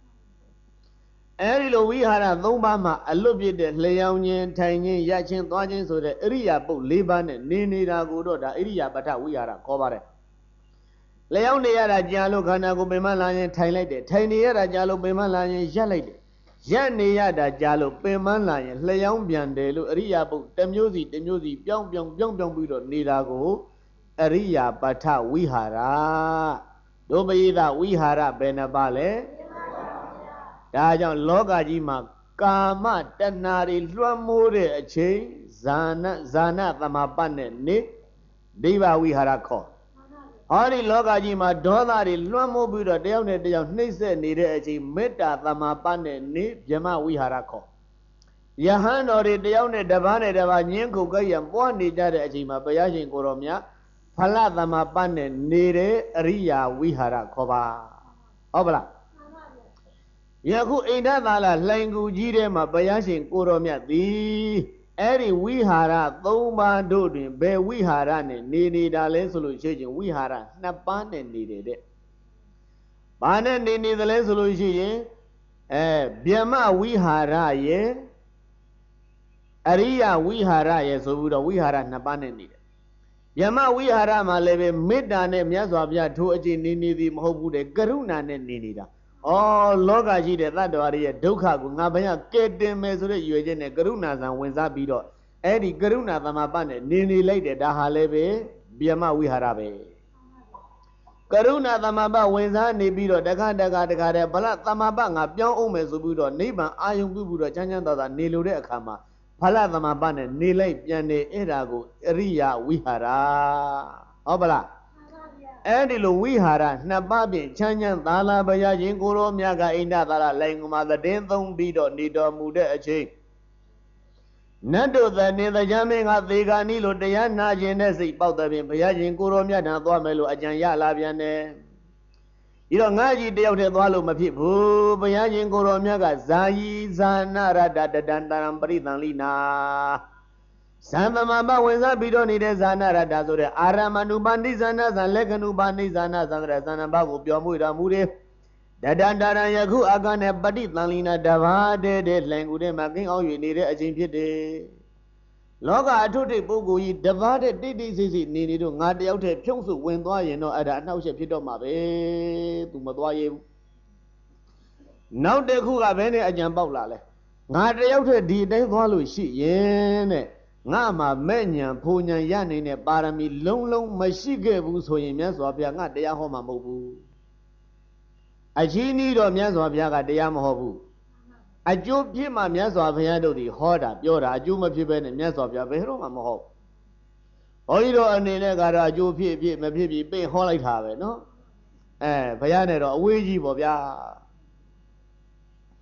အဲဒီလိုဝိဟာရ၃ပါးမှာအလွတ်ပြည့်တဲ့လျောင်းခြင်းထိုင်ခြင်းရခြင်းသွားခြင်းဆိုတဲ့အရိယာပုတ်၄ပါးနဲ့နေနေတာကိုတော့ဒါအရိယာပဋ္ဌဝိဟာရခေါ်ပါတယ်လျောင်းနေရတာကြာလို့ခန္ဓာကိုယ်ပင်မလာရင်ထိုင်လိုက်တယ်ထိုင်နေရတာကြာလို့ပင်မလာရင်ရပ်လိုက်တယ်ရပ်နေရတာကြာလို့ပင်မလာရင်လျောင်းပြန်တယ်လို့အရိယာပုတ်တစ်မျိုးစီတစ်မျိုးစီပြောင်းပြီးတော့နေတာကိုအရိယာပဋ္ဌဝိဟာရဒုပယိသဝိဟာရဘယ်နှပါလဲဒါကြောင့်လောကကြီးမှာကာမတဏှာတွေလွှမ်းမိုးတဲ့အချိန်ဇာနသမပတ်နဲ့နေဒိဗဝိဟာရခေါ်ဟောဒီလောကကြီးမှာဒေါသတွေလွှမ်းမိုးပြီးတော့တယောက်နဲ့တယောက်နှိမ့်ဆက်နေတဲ့အချိန်မေတ္တာသမပတ်နဲ့နေဗျမဝိဟာရခေါ်ယဟန်တော်တွေတယောက်နဲ့တစ်ပါးနဲ့တစ်ပါးညင်းခုတ်ကြရပွားနေကြတဲ့အချိန်မှာဘုရားရှင်ကိုယ်တော်မြတ်ဖလသမပတ်နဲ့နေတဲ့အရိယာဝိဟာရခေါ်ပါဟုတ်ပါလားယခုအိန္ဒသာလလှိုင်ကူကြီးထဲမှာဘုရားရှင်ကိုယ်တော်မြတ်သည်အဲ့ဒီဝိဟာရ၃ပါးတို့တွင်ဘယ်ဝိဟာရနဲ့နေနေတာလဲဆိုလို့ရှိရင်ဝိဟာရ၂ပါးနဲ့နေတယ်တဲ့။ဘာနဲ့နေသလဲဆိုလို့ရှိရင်ဗျမဝိဟာရရဲ့အရိယဝိဟာရရဲ့ဆိုပြီးတော့ဝိဟာရ၂ပါးနဲ့နေတယ်။ဗျမဝိဟာရမှာလည်းပဲမေတ္တာနဲ့မြတ်စွာဘုရားထိုအကျင့်နေသည်မဟုတ်ဘူးတဲ့ကရုဏာနဲ့နေနေတာ။လောကကြီးတဲ့သတ္တဝါတွေရဲ့ဒုက္ခကိုငါဘုရားကယ်တင်မယ်ဆိုတဲ့ရွယ်ချက်နဲ့ကရုဏာဆံဝင်စားပြီးတော့အဲ့ဒီကရုဏာသမပတ်နဲ့နေလိုက်တယ်ဒါဟာလည်းပဲဗျမဝိဟာရပဲကရုဏာသမပတ်ဝင်စားနေပြီးတော့တခါတဲ့ဗလသမပတ်ငါပြောင်းအောင်မယ်ဆိုပြီးတော့နိဗ္ဗာန်အာယုံပြုပြီးတော့ချမ်းချမ်းသာသာနေလို့တဲ့အခါမှာဖလသမပတ်နဲ့နေလိုက်ပြန်နေအဲ့ဒါကိုအရိယဝိဟာရဟုတ်ပါလားအဲ့ဒီလိုဝိဟာရ၂ပါးဖြင့်ချမ်းချမ်းသာလာဘုရားရှင်ကိုယ်တော်မြတ်ကအိန္ဒသာရလိုင်ကုမှာသတင်းသုံးပြီးတော့နေတော်မူတဲ့အချိန်နတ်တို့သနေတရားမင်းကသေခါနီးလို့တရားနာခြင်းနဲ့စိတ်ပေါက်တဲ့ဖြင့်ဘုရားရှင်ကိုယ်တော်မြတ်ထံသွားမယ်လို့အကြံရလာပြန်တယ်ဒီတော့ငါကြီးတယောက်တည်းသွားလို့မဖြစ်ဘူးဘုရားရှင်ကိုယ်တော်မြတ်ကဇာယီဇာနာရတတတံတံပရိသံလိနာဇံသမဘဝင်စားပြီးတော့နေတဲ့ဇာနာရတဆိုတဲ့အာရမဏုပါဏိဇာနာဇံလက္ခဏုပါဏိဇာနာဇံတဲ့ဇာနာဘကိုပြောမှုတော်မူတယ်တတန္တရံယခုအာကနဲ့ပဋိသံလိနာတဘာတဲ့လှန်ကူတဲ့မှာကင်းအောင်၍နေတဲ့အချိန်ဖြစ်တယ်လောကအထုထိပ်ပုဂ္ဂိုလ်ကြီးတဘာတဲ့တိတိစိစိနေတော့ငါတယောက်တည်းဖြုံးစုဝင်သွားရင်တော့အဲ့ဒါအနှောက်အယှက်ဖြစ်တော့မှာပဲသူမသွားရဘူးနောက်တစ်ခုကဘယ်နဲ့အကြံပေါက်လာလဲငါတယောက်တည်းဒီအတိုင်းသွားလို့ရှိရင်တဲ့ငါမှာမဲ့ညာဖိုညာရနေတဲ့ပါရမီလုံးမရှိခဲ့ဘူးဆိုရင်မြတ်စွာဘုရားငါတရားဟောမှာမဟုတ်ဘူးအချင်းဤတော့မြတ်စွာဘုရားကတရားမဟောဘူးအကျိုးဖြစ်မှမြတ်စွာဘုရားတို့ဒီဟောတာပြောတာအကျိုးမဖြစ်ဘဲနဲ့မြတ်စွာဘုရားဘယ်တော့မှမဟုတ်ဘုန်းကြီးတို့အနေနဲ့ကတော့အကျိုးဖြစ်မဖြစ်ပြီးပြင်ဟောလိုက်တာပဲနော်ဘုရားနဲ့တော့အဝေးကြီးပေါ့ဗျာ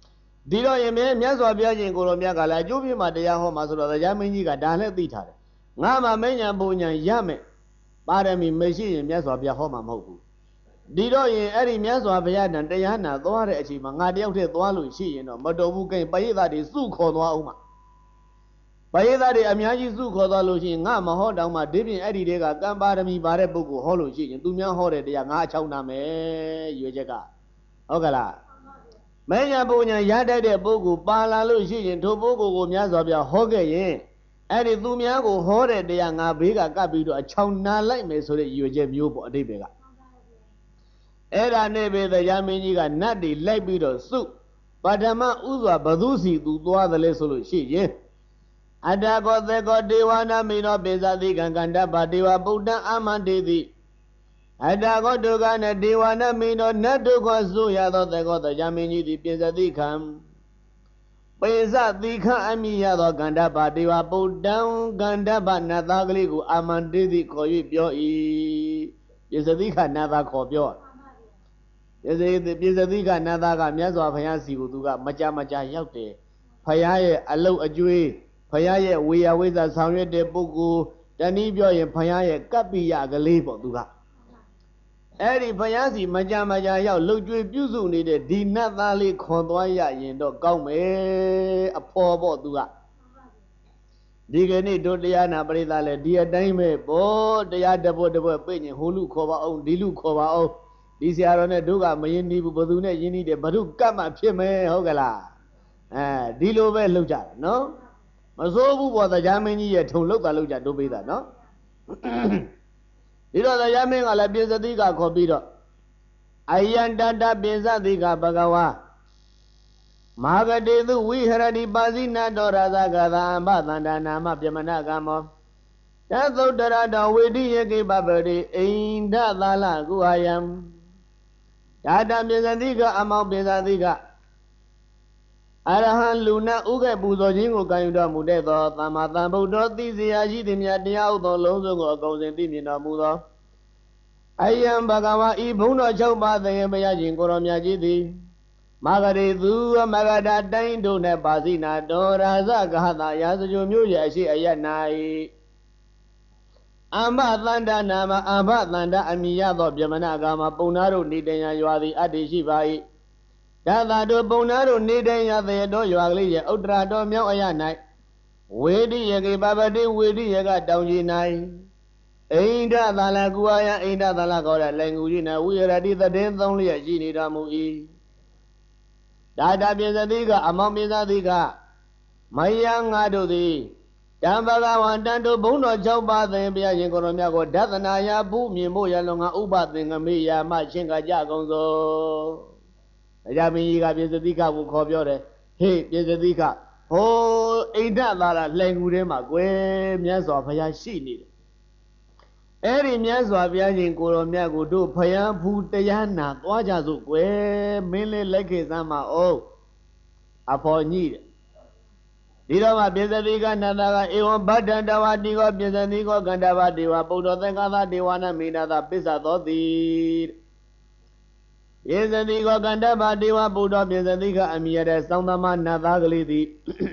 ဒီတော့ရင်မြတ်စွာဘုရားရှင်ကိုရောမြတ်ကလည်းအကျိုးပြမှာတရားဟောမှာဆိုတော့တရားမင်းကြီးကဒါလည်းသိထားတယ်ငါမှမဉ္ဇဉ်ပုံဉ္ဇဉ်ရမယ်ပါရမီမရှိရင်မြတ်စွာဘုရားဟောမှာမဟုတ်ဘူးဒီတော့ရင်အဲ့ဒီမြတ်စွာဘုရားတန်တရားနာသွားတဲ့အချိန်မှာငါတယောက်တည်းသွားလို့ရှိရင်တော့မတော်ဘူးကိပရိသတ်တွေစုခေါ်သွားအောင်မှာပရိသတ်တွေအများကြီးစုခေါ်သွားလို့ရှိရင်ငါမဟောတောင်မှဒီပြင်အဲ့ဒီတွေကကံပါရမီပါတဲ့ပုဂ္ဂိုလ်ဟောလို့ရှိရင်သူများဟောတဲ့တရားငါအချောင်းနာမယ်ရွေချက်ကဟုတ်ကလားမဉ္ဇဉ်ပုံဉ္ဇဉ်ရတတ်တဲ့ပုဂ္ဂိုလ်ပါလာလို့ရှိရင်ထိုပုဂ္ဂိုလ်ကိုမြတ်စွာဘုရားဟောခဲ့ရင်အဲ့ဒီသူများကိုဟောတဲ့တရားငါဘေးကကပ်ပြီးတော့အချောင်းနာလိုက်မယ်ဆိုတဲ့ရွေချက်မျိုးပေါ့အတိတ်တွေကအဲ့ဒါနဲ့ပဲတရားမင်းကြီးကနတ်တွေလိုက်ပြီးတော့စုပထမဥစွာဘသူစီသူသွားတယ်လဲဆိုလို့ရှိရင်အတ္တကောသေကောဒေဝနာမိနောပိဇာတိကံကန္တပဒေဝဗုဒ္ဓအာမန္တေတိအတ္တကောဒုက္ခနဲ့ဒေဝနာမိနောနတ်ဒုက္ခဆိုရသောသေကောတရားမင်းကြီးသည်ပိဇာတိခံပိဇာတိခံအမိရသောကန္တပဒေဝဗုဒ္ဓံကန္တပနတ်သားကလေးကိုအာမန္တေတိခေါ်၍ပြော၏ပိဇာတိခနတ်သားခေါ်ပြောပိဇာတိခနတ်သားကမြတ်စွာဘုရားစီကိုသူကမကြရောက်တယ်ဘုရားရဲ့အလုတ်အကျွေးဘုရားရဲ့ဝေယဝိဇ္ဇာဆောင်ရွက်တဲ့ပုဂ္ဂိုလ်တနည်းပြောရင်ဘုရားရဲ့ကပ္ပိယကလေးပေါ့သူကအဲ့ဒီဘုရားစီမကြရောက်လှုပ်ကြွေးပြုစုနေတဲ့ဒီနတ်သားလေးခွန်သွားရရင်တော့ကောင်းမယ်အဖော်ပေါ့သူကဒီကနေ့တို့တရားနာပရိသတ်လည်းဒီအတိုင်းပဲပေါ့တရားတပွတ်ပြည့်ရင်ဟိုလူခေါ်ပါအောင်ဒီလူခေါ်ပါအောင်ဒီဆရာတော်နဲ့တို့ကမယဉ်နီးဘူးဘသူနဲ့ယဉ်နီးတယ်ဘုရုကတ်မှဖြစ်မယ်ဟုတ်ကလားဒီလိုပဲလှုပ်ကြတယ်နော်မစိုးဘူးပေါ့တရားမင်းကြီးရဲ့ထုံလောက်တာလောက်ကြတို့ပေးတာနော်ဒီတော့တရားမင်းကလည်းပိစတိကခေါ်ပြီးတော့အယံတတပိစတိကဘဂဝါမာဂတေသူဝိဟရတိပါစီနာတော်ရာဇဂသာအမသန္တာနာမပြမနာကမောတသုတရတော်ဝိတိယကိပပရိအိန္ဒသာလကုအာယံဒါတပိစတိကအမောပိစတိကအရဟံလူနာဥက္ကပူဇော်ခြင်းကိုခံယူတော်မူတဲ့သောသမ္မာသမ္ဗုဒ္ဓသိစရာရှိသည်များတရားဥသောလုံးစုံကိုအကုန်စင်သိမြင်တော်မူသောအယံဘဂဝါဤဘုံတော်၆ပါးသေဘုရားရှင်ကိုရောမြတ်ကြီးသည်မဂရေသူမဂဒတိုင်းတို့နှင့်ပါစီနာတော်ရာဇဂဟတာရာဇဂိုမျိုးရဲ့အရှိအယတ်၌အမသန္တာနာမအဘသန္တာအမိယသောပြမနာကာမပုံနာတို့နေတယံရွာသည်အတ္တိရှိပါ၏ဒါသာတို့ပုံနာတို့နေတယံသေတော်ရွာကလေးရဲ့ဥတ္တရာတော်မြောက်အယ၌ဝေတိယကေပပတိဝေတိယကတောင်ကြီး၌အိန္ဒသာလကုအာယအိန္ဒသာလကောတဲ့လည်းငူကြီး၌ဝိရတိသတဲ့သုံးလျက်ရှိနေတော်မူ၏ဒါတပိစတိကအမောင်ပိစတိကမယံငါတို့သည်တံဘဂဝံတန်တို့ဘုံတော်၆ပါးသင်ဘုရားရှင်ကိုရောမြတ်ကိုဒသနာယဘူးမြင်ဖို့ရလုံငါဥပသင်္ကမေယမရှင်းကကြကုန်သောတရားမင်းကြီးကပိစတိကကိုခေါ်ပြောတယ်ဟေးပိစတိကဟိုအိန္ဒသာရလှိုင်ကူထဲမှာကွယ်မြတ်စွာဘုရားရှိနေတယ်အဲ့ဒီမြတ်စွာဘုရားရှင်ကိုရောမြတ်ကိုတို့ဘုရားဘူးတရားနာသွားကြစို့ကွယ်မင်းလေးလက်ခေစမ်းမအောင်အဖော်ညိတယ်ဒီတော့မှပိစတိကနန္ဒကဧဝံဗဒ္ဒန္တဝတိကောပိစတိကောကန္တဝဒေဝပုဒ္ဓသင်္ကသဒေဝနာမိနာသပစ္ဆသောတိပိစတိကောကန္တဝဒေဝပုဒ္ဓပိစတိကအမိရတဲ့သောင်းသမနတ်သားကလေးသည်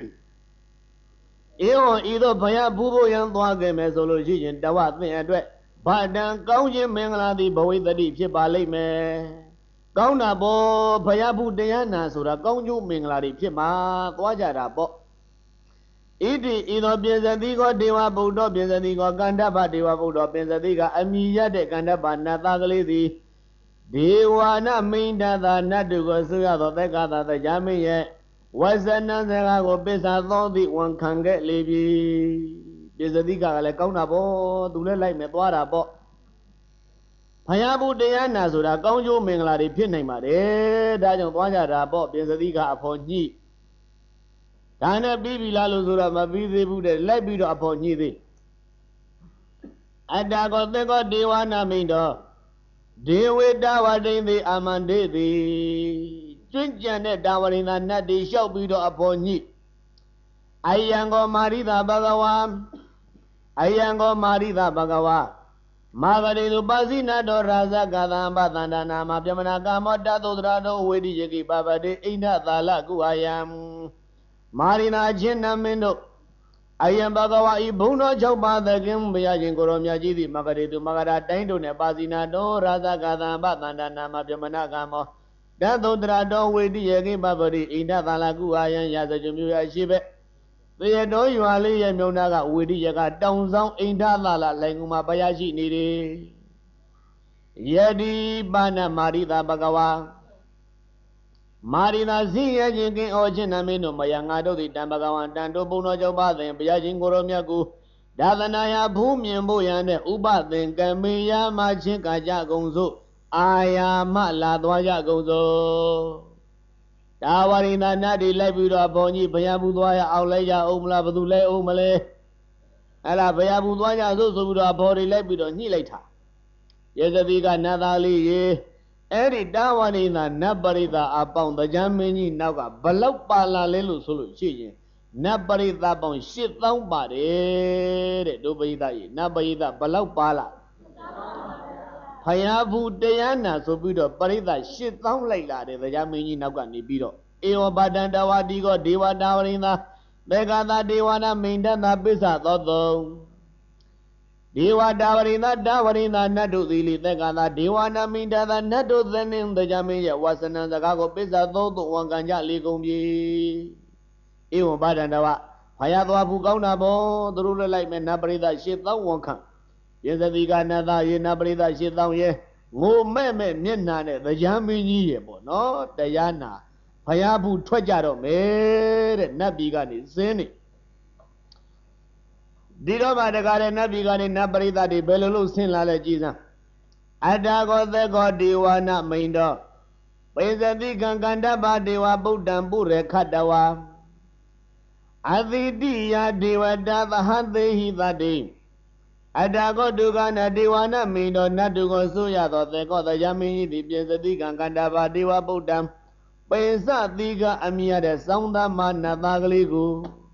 ဧဝံဤသို့ဘုရားဘူးဖို့ရန်သွားခဲ့မယ်ဆိုလို့ရှိရင်တဝသင်အတွက်ဗဒ္ဒံကောင်းခြင်းမင်္ဂလာသည်ဘဝိတ္တိဖြစ်ပါလိမ့်မယ်ကောင်းတာပေါ့ဘုရားဘူးတရားနာဆိုတာကောင်းကျိုးမင်္ဂလာတွေဖြစ်မှာသွားကြတာပေါ့ဣတိဤသောပိစတိကောဒေဝဗုဒ္ဓပိစတိကောကန္တပဒေဝဗုဒ္ဓပိစတိကအမိရတဲ့ကန္တပနတ်သားကလေးသည်ဒေဝနာမိန္ဒသာနတ်တို့ကိုဆိုရသောသက္ကသတရားမင်းရဲ့ဝဇနံစကားကိုပစ္စာသောသည့်ဝန်ခံခဲ့လေပြီပိစတိကလည်းကောင်းတာပေါ့သူလည်းလိုက်မယ်သွားတာပေါ့ဘုရားဘုတရားနာဆိုတာကောင်းကျိုးမင်္ဂလာတွေဖြစ်နိုင်ပါတယ်ဒါကြောင့်သွားကြတာပေါ့ပိစတိကအဖော်ညှိဒါနဲ့ပြီးပြီလားလို့ဆိုတော့မပြီးသေးဘူးတဲ့လိုက်ပြီးတော့အဖော်ညှိသေးအတ္တကောသေကောဒေဝနာမိန်တော်ဒေဝေတဝတိန်သည်အာမန္တေသည်ကျွင့်ကြံတဲ့တာဝရိန္ဒနတ်တွေလျှောက်ပြီးတော့အဖော်ညှိအယံကောမာရိသဘဂဝါအယံကောမာရိသဘဂဝါ Magaridu Pasinato Raza Kadamba Tandana Piamana Kamota Tudrado Wedi Yaki Babade Ina Tala Kuayam Marina Jena Mendo Ayam Bagawa Ibuno Joba the Gimbia Jinkoromia Jidi Magaridu Magara Tendo Pasinato Raza Kadamba Tandana Piamana Kamo Dato Drado Wedi Yaki Babade Ina Tala Kuayam Yazajumia Shibe The do you are lay and Yonaga with the Yaga down sound in Dalala Languma Bayashi Nidi Yedi Bana Marida Bagawa Marina Zia Jinkin Ojinamino Mayangado the Dambagawan Dando Bono Joba then Bayajin Goromiagu Dadanaya Bumian Boyan Uba then Gamiya Majinka Jagonzo Aya Mala Dwaya Gozo Dawarina Nadi Lebura Boni Bayabudwaya Aulaya Umla Badule Umale Ala Bayabudwaya Zuzura Bori Lebido Nilata Yezaviga Nadali Eri Dawarina Nabarita upon the Jamini Naga Balopala Lelu Sulu Chi Nabarita upon shit down body Dubida Nabarita Balopala Hayabu Diana so budo parida shit down like that the Yamini Nagani Bido. Eo Badanda Wadigo Diva Dawarina Begada Diwana Mindana Bisa Toto Diva Dawarina Nadu Zili Tegana Diwana Mindana Nadu then in the Jamia was an Anzagago Bisa Toto Wanganja Ligumbi Eo Badandawa Hayadwa Bugona Bo the ruler like Menabrida shit down one come. Yes, the Ganada, Yenabrida, she down ye. Mo meme, Mienane, the Yamini, no, Diana. Payabu Twajaro, made Nabigani, Zeni. Dido by the garden Nabigani, Nabrida, the Bellu, Sin Lala Giza. Adago the god Diwana, Maindo. Where's the Ganganda Badiwa, Budambure, Kadawa? Adidia, Diwa, Dava, Hande, he that day. Adago Dugana Diwana Mindo Nadugo Suya, the God, the Yamini, the Piazadigan Gandava Diwa Budam, Pesa Diga Amia, the Sounda Mana Bagaligu.